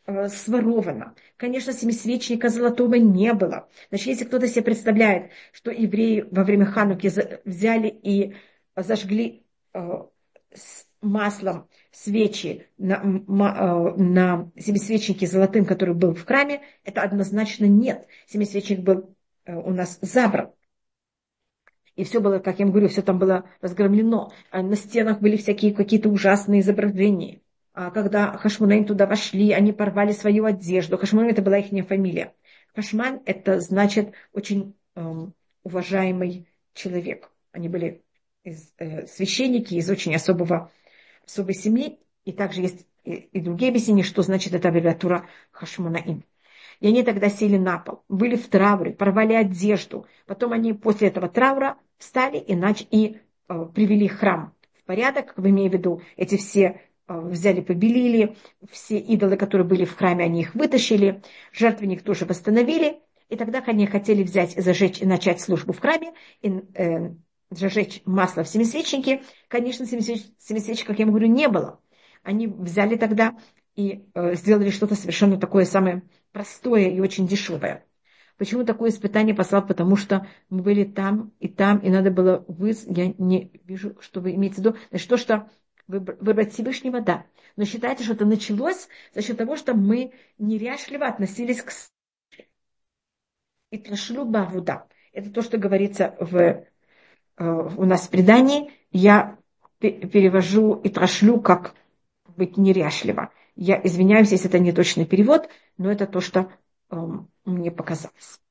э, своровано. Конечно, семисвечника золотого не было. Значит, если кто-то себе представляет, что евреи во время Хануки за- взяли и зажгли э, с маслом свечи на, м- ма- э, на семисвечнике золотым, который был в храме, это однозначно нет. Семисвечник был э, у нас забран. И все было, как я вам говорю, все там было разгромлено. А на стенах были всякие какие-то ужасные изображения. А когда Хашмонаим туда вошли, они порвали свою одежду. Хашмонаим — это была их фамилия. Хашман — это значит очень эм, уважаемый человек. Они были из, э, священники из очень особого, особой семьи. И также есть и, и другие объяснения, что значит эта аббревиатура Хашмонаим. И они тогда сели на пол, были в трауре, порвали одежду. Потом они после этого траура встали и, нач... и э, привели храм в порядок, как бы имею в виду, эти все э, взяли, побелили, все идолы, которые были в храме, они их вытащили, жертвенник тоже восстановили. И тогда они хотели взять, зажечь и начать службу в храме, и э, зажечь масло в семисвечнике. Конечно, семисвечника, как я вам говорю, не было. Они взяли тогда и э, сделали что-то совершенно такое самое простое и очень дешевое. Почему такое испытание послал? Потому что мы были там и там, и надо было вы... Я не вижу, что вы имеете в виду. Значит, то, что выбрать Всевышнего, да. Но считайте, что это началось за счет того, что мы неряшливо относились к и трашлю барвуда. Это то, что говорится в, э, у нас в предании. Я перевожу и трашлю как быть неряшливо. Я извиняюсь, если это не точный перевод, но это то, что э, мне показалось.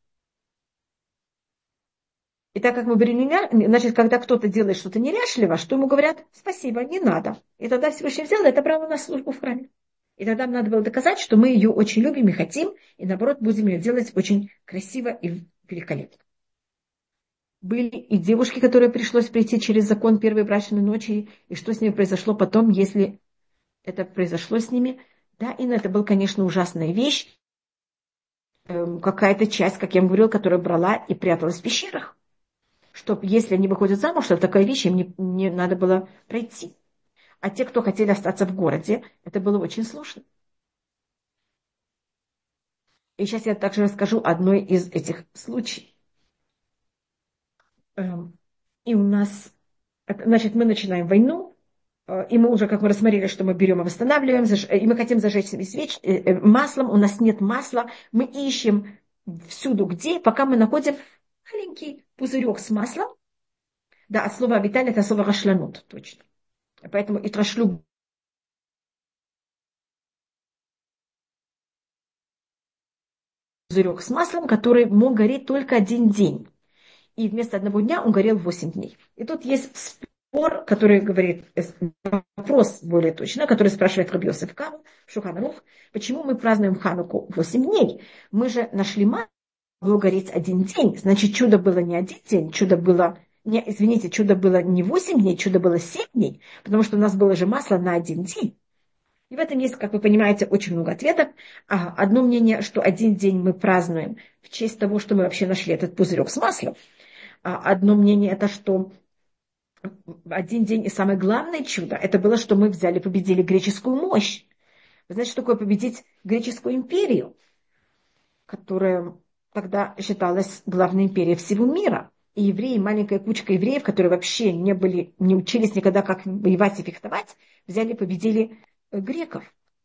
И так как мы говорили, значит, когда кто-то делает что-то неряшливо, что ему говорят: спасибо, не надо. И тогда Всевышний взял это право на службу в храме. И тогда нам надо было доказать, что мы ее очень любим и хотим, и наоборот будем ее делать очень красиво и великолепно. Были и девушки, которые пришлось прийти через закон первой брачной ночи, и что с ними произошло потом, если это произошло с ними. Да, и это была, конечно, ужасная вещь, эм, какая-то часть, как я вам говорила, которая брала и пряталась в пещерах. Чтобы, если они выходят замуж, что такая вещь им не, не надо было пройти. А те, кто хотели остаться в городе, это было очень сложно. И сейчас я также расскажу одной из этих случаев. Эм, И у нас, это, значит, мы начинаем войну, э, и мы уже, как мы рассмотрели, что мы берем и восстанавливаем, заж- и мы хотим зажечь себе свеч э, э, маслом, у нас нет масла, мы ищем всюду где, пока мы находим маленький пузырек с маслом. Да, от слова «виталь» это слово «рашлянут», точно. Поэтому и трашлю пузырек с маслом, который мог гореть только один день. И вместо одного дня он горел восемь дней. И тут есть спор, который говорит, вопрос более точно, который спрашивает Раби Йосеф Кама, Шулхан Арух, почему мы празднуем Хануку восемь дней? Мы же нашли масло, могло гореть один день. Значит, чудо было не один день, чудо было, не, извините, чудо было не восемь дней, чудо было семь дней, потому что у нас было же масло на один день. И в этом есть, как вы понимаете, очень много ответов. А, одно мнение, что один день мы празднуем в честь того, что мы вообще нашли этот пузырек с маслом. А одно мнение это, что один день и самое главное чудо, это было, что мы взяли, победили греческую мощь. Вы знаете, что такое победить греческую империю, которая тогда считалась главной империей всего мира. И евреи, маленькая кучка евреев, которые вообще не были, не учились никогда, как воевать и фехтовать, взяли, победили греков.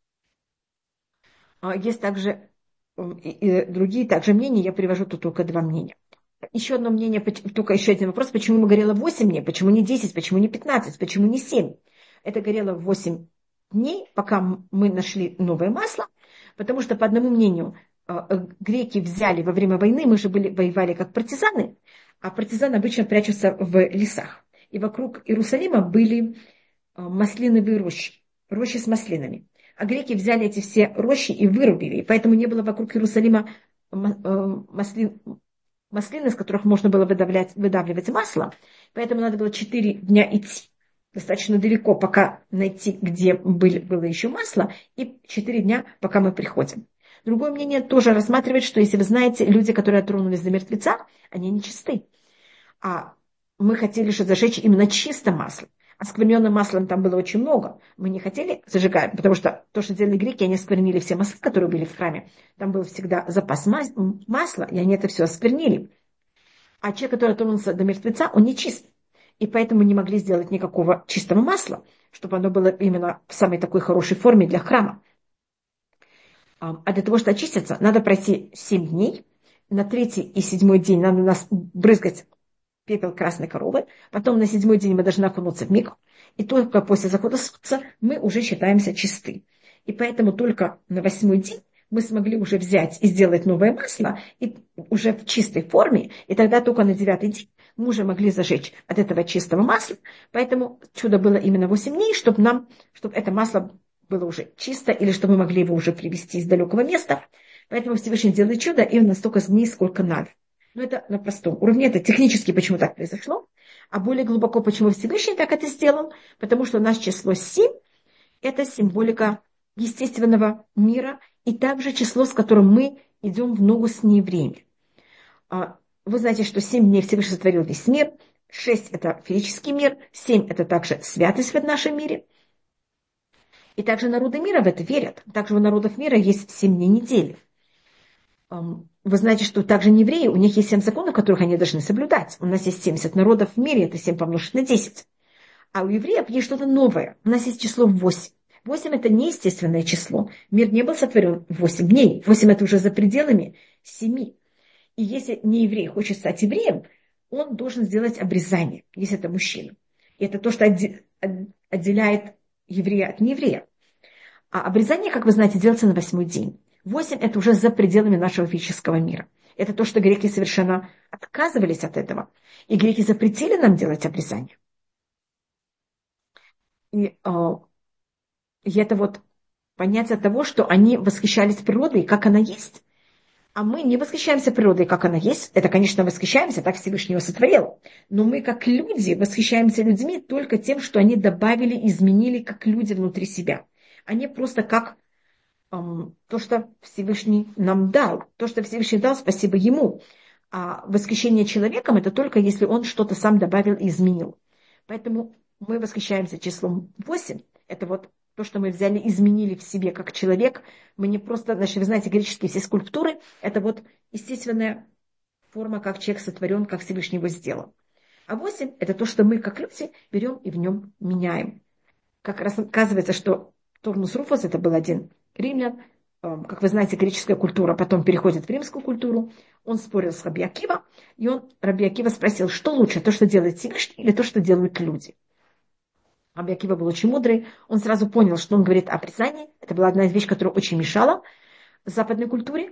Есть также и другие также мнения, я привожу тут только два мнения. Еще одно мнение, только еще один вопрос, почему мы горело восемь дней, почему не десять, почему не пятнадцать, почему не семь? Это горело восемь дней, пока мы нашли новое масло, потому что, по одному мнению, греки взяли во время войны, мы же были, воевали как партизаны, а партизаны обычно прячутся в лесах. И вокруг Иерусалима были маслиновые рощи, рощи с маслинами. А греки взяли эти все рощи и вырубили, и поэтому не было вокруг Иерусалима маслин, маслин, из которых можно было выдавлять, выдавливать масло. Поэтому надо было четыре дня идти достаточно далеко, пока найти, где были, было еще масло, и четыре дня, пока мы приходим. Другое мнение тоже рассматривает, что, если вы знаете, люди, которые отронулись до мертвеца, они нечисты. А мы хотели же зажечь именно чисто масло. Оскверненным маслом там было очень много. Мы не хотели зажигать, потому что то, что делали греки, они осквернили все масла, которые были в храме. Там был всегда запас масла, и они это все осквернили. А человек, который тронулся до мертвеца, он не чист. И поэтому не могли сделать никакого чистого масла, чтобы оно было именно в самой такой хорошей форме для храма. А для того, чтобы очиститься, надо пройти семь дней. На третий и седьмой день надо нас брызгать пепел красной коровы. Потом на седьмой день мы должны окунуться в микву. И только после захода солнца мы уже считаемся чисты. И поэтому только на восьмой день мы смогли уже взять и сделать новое масло и уже в чистой форме. И тогда только на девятый день мы уже могли зажечь от этого чистого масла. Поэтому чудо было именно восемь дней, чтобы нам, чтобы это масло было уже чисто, или чтобы мы могли его уже привезти из далекого места. Поэтому Всевышний делает чудо именно столько дней, сколько надо. Но это на простом уровне, это технически почему так произошло. А более глубоко, почему Всевышний так это сделал, потому что у нас число семь – это символика естественного мира, и также число, с которым мы идем в ногу с неевреями. Вы знаете, что семь дней Всевышний сотворил весь мир, шесть – это физический мир, семь – это также святость в нашем мире. И также народы мира в это верят. Также у народов мира есть семь дней недели. Вы знаете, что также не евреи, у них есть семь законов, которых они должны соблюдать. У нас есть семьдесят народов в мире, это семь помножить на десять. А у евреев есть что-то новое. У нас есть число восемь. восемь – это неестественное число. Мир не был сотворен в восемь дней. восемь – это уже за пределами семи. И если не еврей хочет стать евреем, он должен сделать обрезание, если это мужчина. И это то, что отделяет еврея от нееврея. А обрезание, как вы знаете, делается на восьмой день. Восемь – это уже за пределами нашего физического мира. Это то, что греки совершенно отказывались от этого. И греки запретили нам делать обрезание. И, э, и это вот понятие того, что они восхищались природой, как она есть. А мы не восхищаемся природой, как она есть. Это, конечно, восхищаемся, так Всевышний его сотворил. Но мы, как люди, восхищаемся людьми только тем, что они добавили, изменили, как люди внутри себя. Они просто как эм, то, что Всевышний нам дал. То, что Всевышний дал, спасибо ему. А восхищение человеком – это только если он что-то сам добавил и изменил. Поэтому мы восхищаемся числом восемь. Это вот то, что мы взяли, изменили в себе как человек. Мы не просто, значит, вы знаете, греческие все скульптуры, это вот естественная форма, как человек сотворен, как Всевышний его сделал. А восемь – это то, что мы, как люди, берем и в нем меняем. Как раз оказывается, что Тurnus Rufus, это был один римлян, как вы знаете, греческая культура потом переходит в римскую культуру. Он спорил с Раби Акива, и он, Раби Акива спросил, что лучше, то, что делает Всевышний, или то, что делают люди. Раби Акива был очень мудрый, он сразу понял, что он говорит о обрезании. Это была одна из вещей, которая очень мешала западной культуре.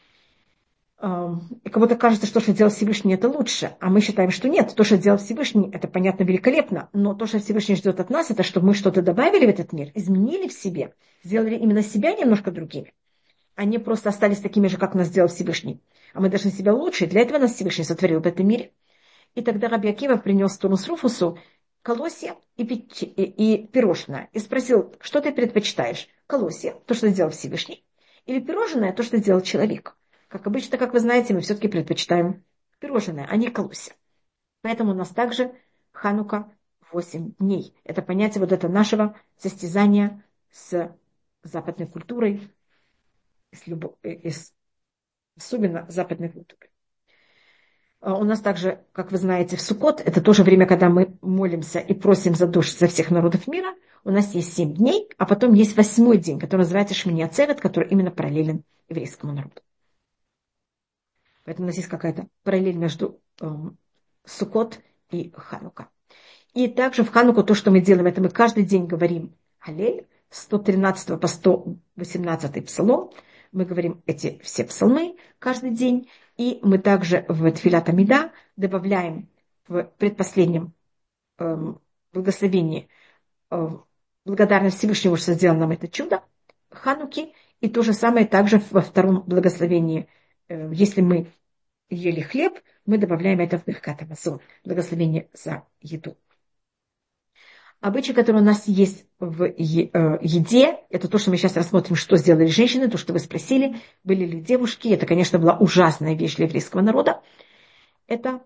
И кому-то кажется, что, что делал Всевышний, это лучше. А мы считаем, что нет. То, что делал Всевышний, это, понятно, великолепно. Но то, что Всевышний ждет от нас, это чтобы мы что-то добавили в этот мир, изменили в себе, сделали именно себя немножко другими. Они просто остались такими же, как нас сделал Всевышний. А мы должны себя лучше. Для этого нас Всевышний сотворил в этом мире. И тогда Раби Акива принес Тurnus Rufusу колосья и, и, и пирожное. И спросил, что ты предпочитаешь? Колосья, то, что сделал Всевышний, или пирожное, то, что сделал человек? Как обычно, как вы знаете, мы все-таки предпочитаем пирожное, а не колосья. Поэтому у нас также Ханука восемь дней. Это понятие вот это нашего состязания с западной культурой, с любо, с, особенно западной культурой. У нас также, как вы знаете, в Суккот, это тоже время, когда мы молимся и просим за дождь за всех народов мира. У нас есть семь дней, а потом есть восьмой день, который называется Шмини Ацерет, который именно параллелен еврейскому народу. Поэтому у нас есть какая-то параллель между э, Суккот и Ханука. И также в Хануку то, что мы делаем, это мы каждый день говорим Халель, с сто тринадцатого по сто восемнадцатый псалом. Мы говорим эти все псалмы каждый день. И мы также в Тфилат Амида добавляем в предпоследнем э, благословении э, благодарность Всевышнему, что сделал нам это чудо Хануки. И то же самое также во втором благословении, э, если мы ели хлеб, мы добавляем это в Биркат Амазон, благословение за еду. Обычай, который у нас есть в еде, это то, что мы сейчас рассмотрим, что сделали женщины, то, что вы спросили, были ли девушки. Это, конечно, была ужасная вещь для еврейского народа. Это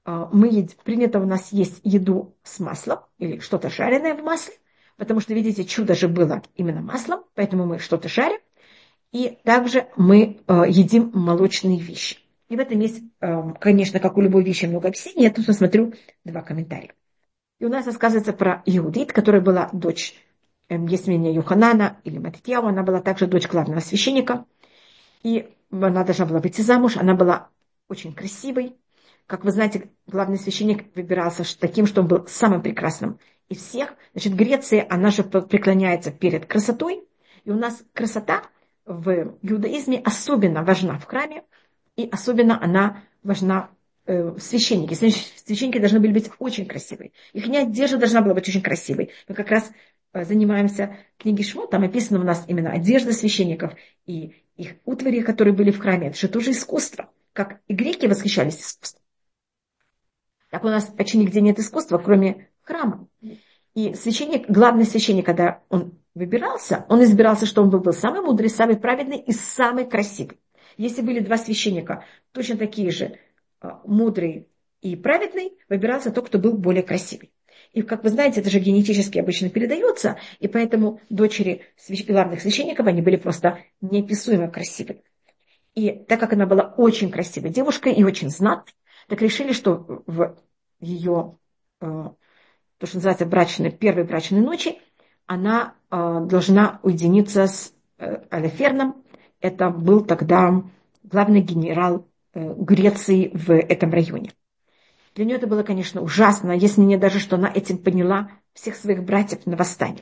мы ед... принято у нас есть еду с маслом или что-то жареное в масле, потому что, видите, чудо же было именно маслом, поэтому мы что-то жарим. И также мы э, едим молочные вещи. И в этом есть, э, конечно, как у любой вещи, много объяснений. Я тут посмотрю два комментария. И у нас рассказывается про Иудит, которая была дочь, э, есть мнение Юханана или Матитьяу, она была также дочь главного священника. И она должна была выйти замуж, она была очень красивой. Как вы знаете, главный священник выбирался таким, что он был самым прекрасным из всех. Значит, Греция, она же преклоняется перед красотой. И у нас красота в иудаизме особенно важна в храме, и особенно она важна э, в священнике. Священники должны были быть очень красивые. Их одежда должна была быть очень красивой. Мы как раз э, занимаемся книгой Шмот, там описано у нас именно одежда священников и их утвари, которые были в храме. Это же тоже искусство. Как и греки восхищались искусством. Так у нас почти нигде нет искусства, кроме храма. И священник, главный священник, когда он выбирался, он избирался, что он был, был самый мудрый, самый праведный и самый красивый. Если были два священника, точно такие же, мудрый и праведный, выбирался тот, кто был более красивый. И, как вы знаете, это же генетически обычно передается, и поэтому дочери главных священников, они были просто неописуемо красивые. И так как она была очень красивой девушкой и очень знатной, так решили, что в ее, то, что называется, брачной, первой брачной ночи, она должна уединиться с Алеферном. Это был тогда главный генерал Греции в этом районе. Для нее это было, конечно, ужасно, если не даже, что она этим подняла всех своих братьев на восстание.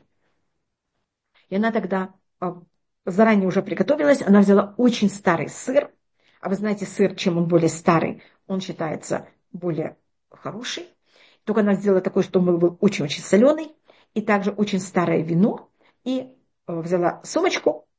И она тогда заранее уже приготовилась, она взяла очень старый сыр, а вы знаете, сыр, чем он более старый, он считается более хороший. Только она сделала такой, что он был очень-очень соленый, и также очень старое вино, и взяла сумочку,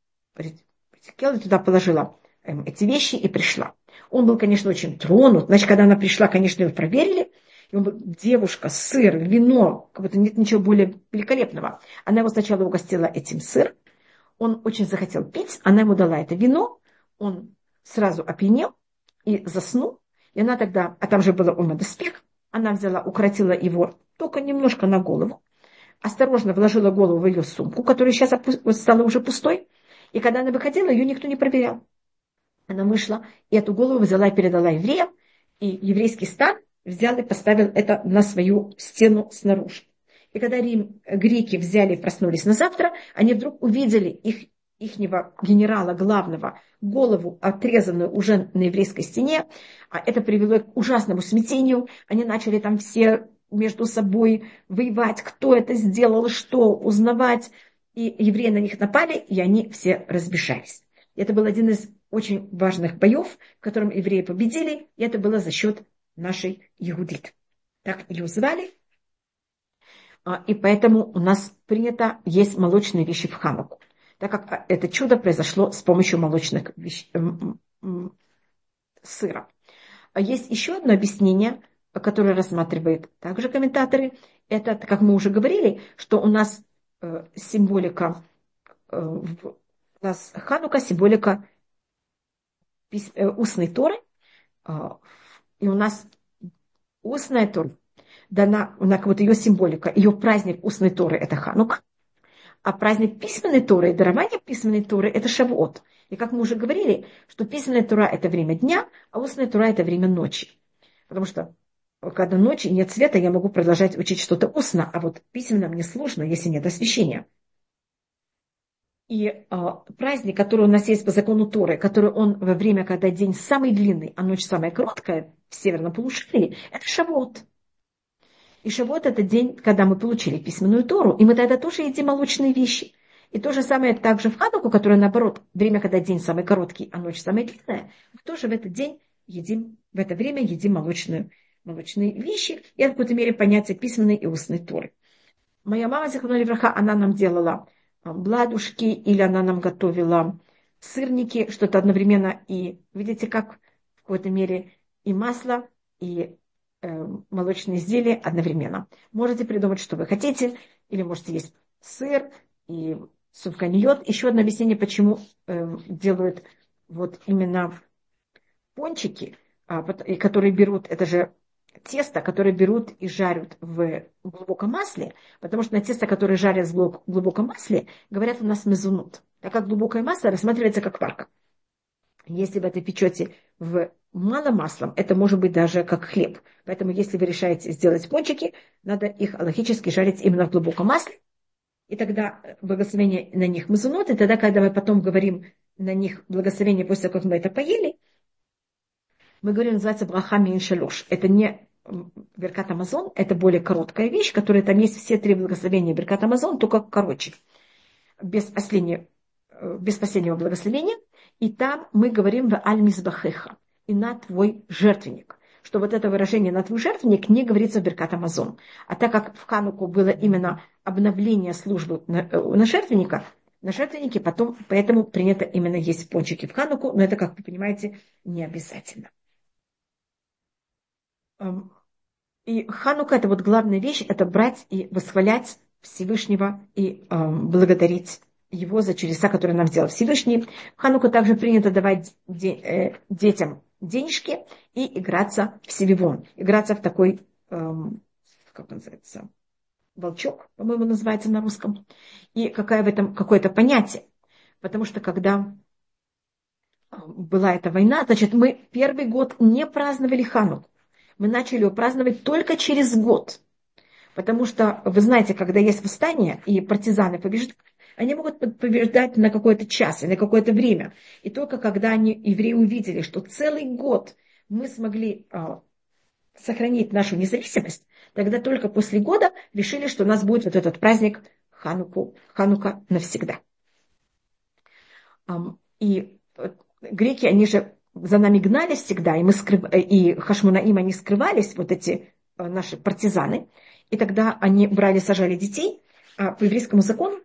и туда положила эти вещи и пришла. Он был, конечно, очень тронут. Значит, когда она пришла, конечно, его проверили. И он был, девушка, сыр, вино, как будто нет ничего более великолепного. Она его сначала угостила этим сыр. Он очень захотел пить. Она ему дала это вино. Он сразу опьянел и заснул. И она тогда, а там же было умодоспех, она взяла, укоротила его только немножко на голову. Осторожно вложила голову в ее сумку, которая сейчас стала уже пустой. И когда она выходила, ее никто не проверял. Она вышла и эту голову взяла и передала евреям, и еврейский стан взял и поставил это на свою стену снаружи. И когда Рим, греки взяли и проснулись на завтра, они вдруг увидели их, ихнего генерала главного голову, отрезанную уже на еврейской стене. А это привело к ужасному смятению. Они начали там все между собой воевать, кто это сделал, что, узнавать. И евреи на них напали, и они все разбежались. Это был один из очень важных боев, в котором евреи победили, и это было за счет нашей Иудит. Так ее звали. И поэтому у нас принято есть молочные вещи в Хануку, так как это чудо произошло с помощью молочных вещ... сыра. Есть еще одно объяснение, которое рассматривают также комментаторы. Это, как мы уже говорили, что у нас символика, у нас Ханука символика устной Торы, и у нас устная Тора дана, как вот ее символика, ее праздник устной Торы – это Ханука, а праздник письменной Торы, дарование письменной Торы – это Шавуот. И как мы уже говорили, что письменная Тора – это время дня, а устная Тора – это время ночи. Потому что когда ночи нет света, я могу продолжать учить что-то устно, а вот письменно мне сложно, если нет освещения. И а, праздник, который у нас есть по закону Торы, который он во время, когда день самый длинный, а ночь самая короткая в северном полушарии, это Шавуот. И Шавуот – это день, когда мы получили письменную Тору, и мы тогда тоже едим молочные вещи. И то же самое также в Хануку, которое наоборот, время, когда день самый короткий, а ночь самая длинная, мы тоже в этот день едим, в это время едим молочные, молочные вещи. И в какой-то мере понятие письменной и устной Торы. Моя мама, зихрона левраха, она нам делала бладушки, или она нам готовила сырники, что-то одновременно. И видите, как в какой-то мере и масло, и э, молочные изделия одновременно. Можете придумать, что вы хотите, или можете есть сыр и сувканьот. Еще одно объяснение, почему э, делают вот именно пончики, а, которые берут, это же тесто, которое берут и жарят в глубоком масле, потому что на тесто, которое жарят в глубоком масле, говорят у нас мезунут. Так как глубокое масло рассматривается как варка. Если вы это печете в малом маслом, это может быть даже как хлеб. Поэтому если вы решаете сделать пончики, надо их логически жарить именно в глубоком масле. И тогда благословение на них мезунот, и тогда, когда мы потом говорим на них благословение после того, как мы это поели, мы говорим, называется браха мин шалош. Это не Беркат Амазон, это более короткая вещь, которая там есть все три благословения Беркат Амазон, только короче, без последнего, без последнего благословения. И там мы говорим в аль-мизбахеха, и на твой жертвенник. Что вот это выражение на твой жертвенник не говорится в Беркат Амазон. А так как в Хануку было именно обновление службы на, на жертвенника, на жертвеннике, потом, поэтому принято именно есть пончики в Хануку, но это, как вы понимаете, не обязательно. И Ханука — это вот главная вещь, это брать и восхвалять Всевышнего и э, благодарить Его за чудеса, которые нам сделал Всевышний. В Хануку также принято давать де, э, детям денежки и играться в сививон, играться в такой, э, как называется, волчок, по-моему, называется на русском. И какое в этом какое-то понятие. Потому что когда была эта война, значит, мы первый год не праздновали Хануку. Мы начали его праздновать только через год. Потому что, вы знаете, когда есть восстание, и партизаны побеждают, они могут побеждать на какой-то час и на какое-то время. И только когда они, евреи, увидели, что целый год мы смогли а, сохранить нашу независимость, тогда только после года решили, что у нас будет вот этот праздник Хануку, Ханука навсегда. А, и греки, они же за нами гнались всегда, и, мы скрыв... и Хашмонаим, они скрывались, вот эти наши партизаны, и тогда они брали, сажали детей. А по еврейскому закону,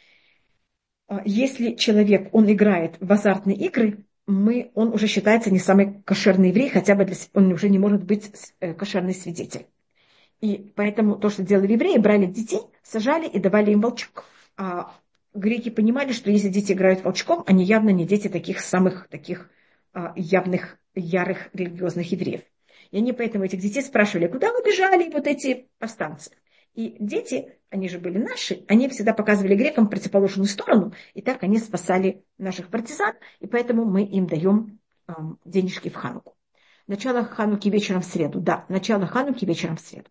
если человек, он играет в азартные игры, мы, он уже считается не самый кошерный еврей, хотя бы для, он уже не может быть кошерный свидетель. И поэтому то, что делали евреи, брали детей, сажали и давали им волчок. А греки понимали, что если дети играют волчком, они явно не дети таких самых таких а, явных, ярых религиозных евреев. И они поэтому этих детей спрашивали, куда вы бежали, вот эти повстанцы. И дети, они же были наши, они всегда показывали грекам противоположную сторону, и так они спасали наших партизан, и поэтому мы им даем э, денежки в Хануку. Начало Хануки вечером в среду. Да, начало Хануки вечером в среду.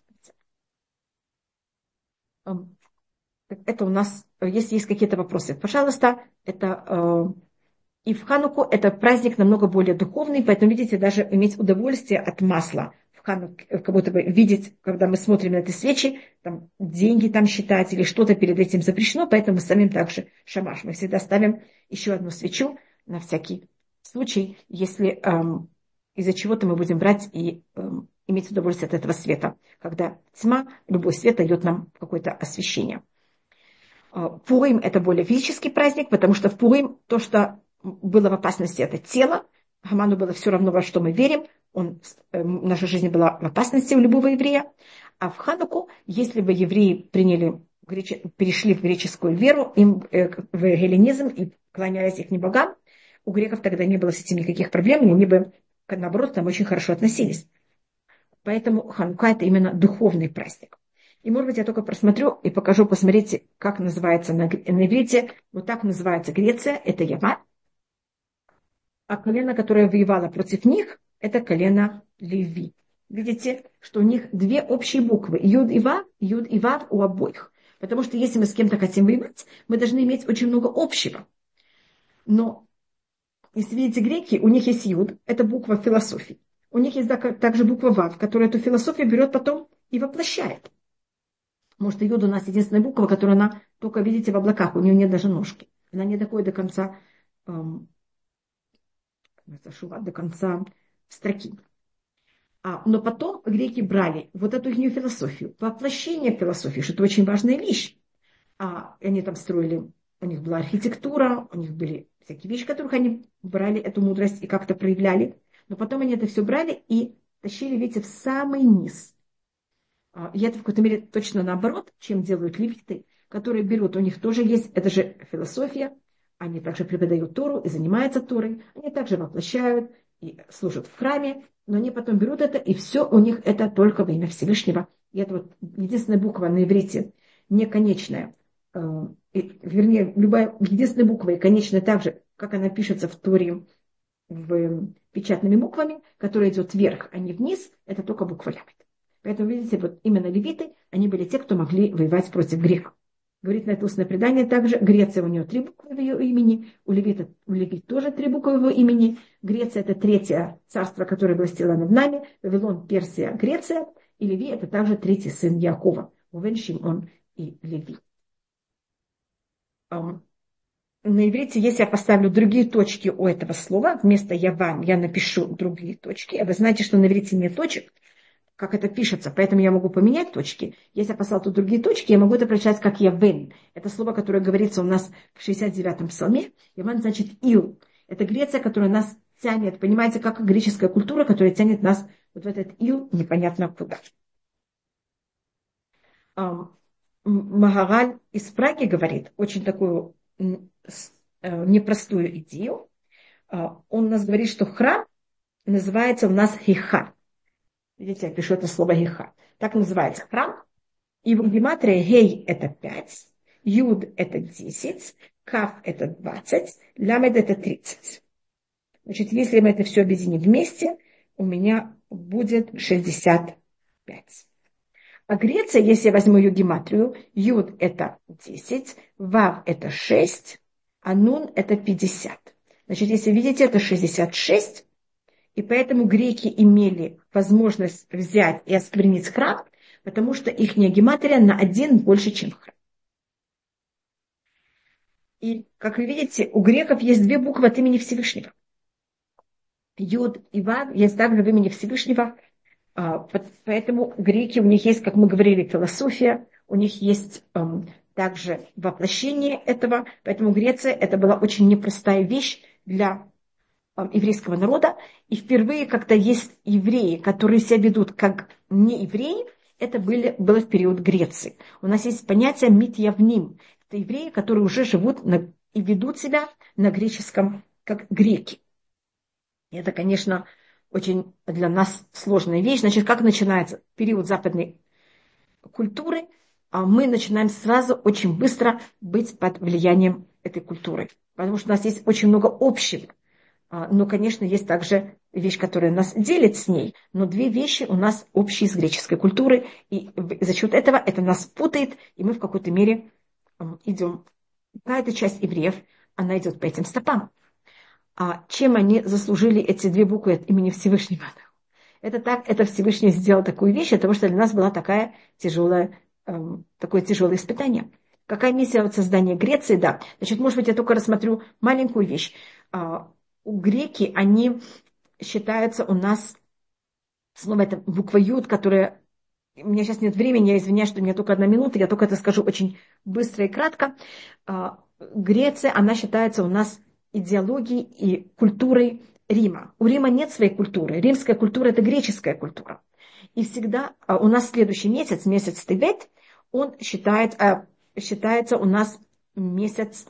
Это у нас, если есть какие-то вопросы, пожалуйста, это... Э, И в Хануку это праздник намного более духовный, поэтому, видите, даже иметь удовольствие от масла в Хануке, как будто бы видеть, когда мы смотрим на эти свечи, там, деньги там считать или что-то перед этим запрещено, поэтому мы ставим также шамаш. Мы всегда ставим еще одну свечу на всякий случай, если эм, из-за чего-то мы будем брать и эм, иметь удовольствие от этого света, когда тьма, любой свет дает нам какое-то освещение. Пурим — это более физический праздник, потому что в Пурим то, что было в опасности, это тело. Хаману было все равно, во что мы верим. Он, э, наша жизнь была в опасности у любого еврея. А в Хануку, если бы евреи приняли, перешли в греческую веру, им, э, в гелленизм и клонялись их богам, у греков тогда не было с этим никаких проблем, и они бы, наоборот, там очень хорошо относились. Поэтому Ханука — это именно духовный праздник. И, может быть, я только просмотрю и покажу, посмотрите, как называется на, на иврите. Вот так называется Греция, это Яван. А колено, которое воевало против них, это колено Леви. Видите, что у них две общие буквы. Юд и Вав, Юд и Вав у обоих. Потому что если мы с кем-то хотим воевать, мы должны иметь очень много общего. Но, если видите, греки, у них есть Юд, это буква философии. У них есть также буква Вав, которая эту философию берет потом и воплощает. Может, Юд у нас единственная буква, которая она только, видите, в облаках, у нее нет даже ножки. Она не доходит до конца, эм, до конца строки. А, но потом греки брали вот эту их философию, воплощение философии, что это очень важная вещь. А, они там строили, у них была архитектура, у них были всякие вещи, которых они брали эту мудрость и как-то проявляли. Но потом они это все брали и тащили, видите, в самый низ. И это в какой-то мере точно наоборот, чем делают левиты, которые берут, у них тоже есть, это же философия, они также преподают Тору и занимаются Торой, они также воплощают и служат в храме, но они потом берут это, и все у них это только во имя Всевышнего. И это вот единственная буква на иврите, не конечная. Э, и, вернее, любая единственная буква и конечная так же, как она пишется в Торе в, печатными буквами, которая идет вверх, а не вниз, это только буква Ламет. Поэтому, видите, вот именно левиты, они были те, кто могли воевать против греков. Говорит на это устное предание также. Греция, у нее три буквы в ее имени. У Левита, у Левит тоже три буквы в его имени. Греция — это третье царство, которое властило над нами. Вавилон, Персия, Греция. И Леви — это также третий сын Якова. Увен, Шимон и Леви. Um, на иврите, если я поставлю другие точки у этого слова, вместо Яван я напишу другие точки. А вы знаете, что на иврите нет точек, как это пишется, поэтому я могу поменять точки. Если я поставлю тут другие точки, я могу это прочитать как Явен. Это слово, которое говорится у нас в шестьдесят девятом псалме. Яван значит ил. Это Греция, которая нас тянет, понимаете, как греческая культура, которая тянет нас вот в этот ил непонятно куда. Магараль из Праги говорит очень такую непростую идею. Он у нас говорит, что храм называется у нас Хиха. Видите, я пишу это слово Хиха. Так называется храм. И в гематрии Гей — это пять, Юд — это десять, Кав — это двадцать, Ламед — это тридцать. Значит, если мы это все объединим вместе, у меня будет шестьдесят пять. А Греция, если я возьму ее гематрию, Юд – это десять, Вав – это шесть, а Нун – это пятьдесят. Значит, если видите, это шестьдесят шесть, и поэтому греки имели возможность взять и осквернить храм, потому что их гематрия на один больше, чем храм. И, как вы видите, у греков есть две буквы от имени Всевышнего. Юд и Вав есть также в имени Всевышнего. Поэтому греки, у них есть, как мы говорили, философия, у них есть эм, также воплощение этого. Поэтому Греция — это была очень непростая вещь для эм, еврейского народа. И впервые, когда есть евреи, которые себя ведут как не евреи, это были, было в период Греции. У нас есть понятие митьявним. Это евреи, которые уже живут на, и ведут себя на греческом как греки. И это, конечно, очень для нас сложная вещь. Значит, как начинается период западной культуры, мы начинаем сразу очень быстро быть под влиянием этой культуры. Потому что у нас есть очень много общего. Но, конечно, есть также вещь, которая нас делит с ней. Но две вещи у нас общие с греческой культурой. И за счет этого это нас путает, и мы в какой-то мере идем. Какая-то часть евреев, она идет по этим стопам. А чем они заслужили эти две буквы от имени Всевышнего? Это так, это Всевышний сделал такую вещь, потому что для нас была такая тяжелая, эм, такое тяжелое испытание. Какая миссия от создания Греции? Да. Значит, может быть, я только рассмотрю маленькую вещь. А, у греки, они считаются у нас, слово это буква Юд, которая... У меня сейчас нет времени, я извиняюсь, что у меня только одна минута, я только это скажу очень быстро и кратко. А, Греция, она считается у нас идеологией и культурой Рима. У Рима нет своей культуры. Римская культура – это греческая культура. И всегда а у нас следующий месяц, месяц Тевет, он считает, а, считается у нас месяц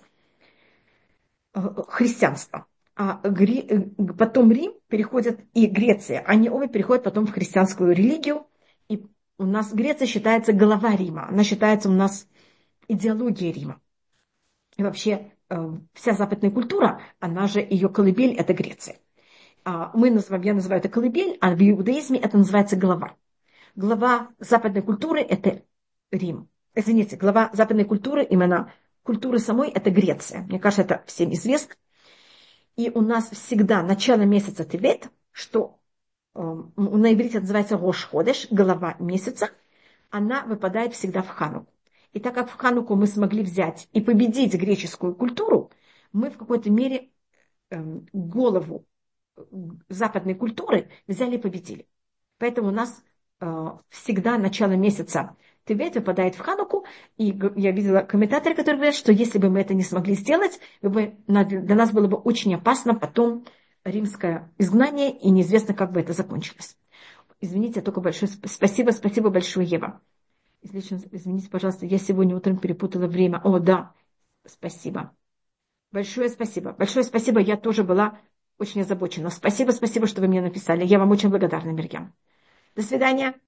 а, христианства. А Гри, потом Рим переходит и Греция. Они оба переходят потом в христианскую религию. И у нас Греция считается голова Рима. Она считается у нас идеологией Рима. И вообще вся западная культура, она же, ее колыбель – это Греция. Мы называем, я называю это колыбель, а в иудаизме это называется глава. Глава западной культуры – это Рим. Извините, глава западной культуры, именно культуры самой – это Греция. Мне кажется, это всем известно. И у нас всегда начало месяца Тевет, что э, на иврите называется Рош Ходеш, глава месяца, она выпадает всегда в Хануку. И так как в Хануку мы смогли взять и победить греческую культуру, мы в какой-то мере э, голову западной культуры взяли и победили. Поэтому у нас э, всегда начало месяца Тевет выпадает в Хануку, и я видела комментаторы, которые говорят, что если бы мы это не смогли сделать, бы, для нас было бы очень опасно потом римское изгнание, и неизвестно, как бы это закончилось. Извините, только большое спасибо, спасибо большое, Ева. Извините, пожалуйста, я сегодня утром перепутала время. О, да, спасибо. Большое спасибо. Большое спасибо. Я тоже была очень озабочена. Спасибо, спасибо, что вы мне написали. Я вам очень благодарна, Мирьям. До свидания.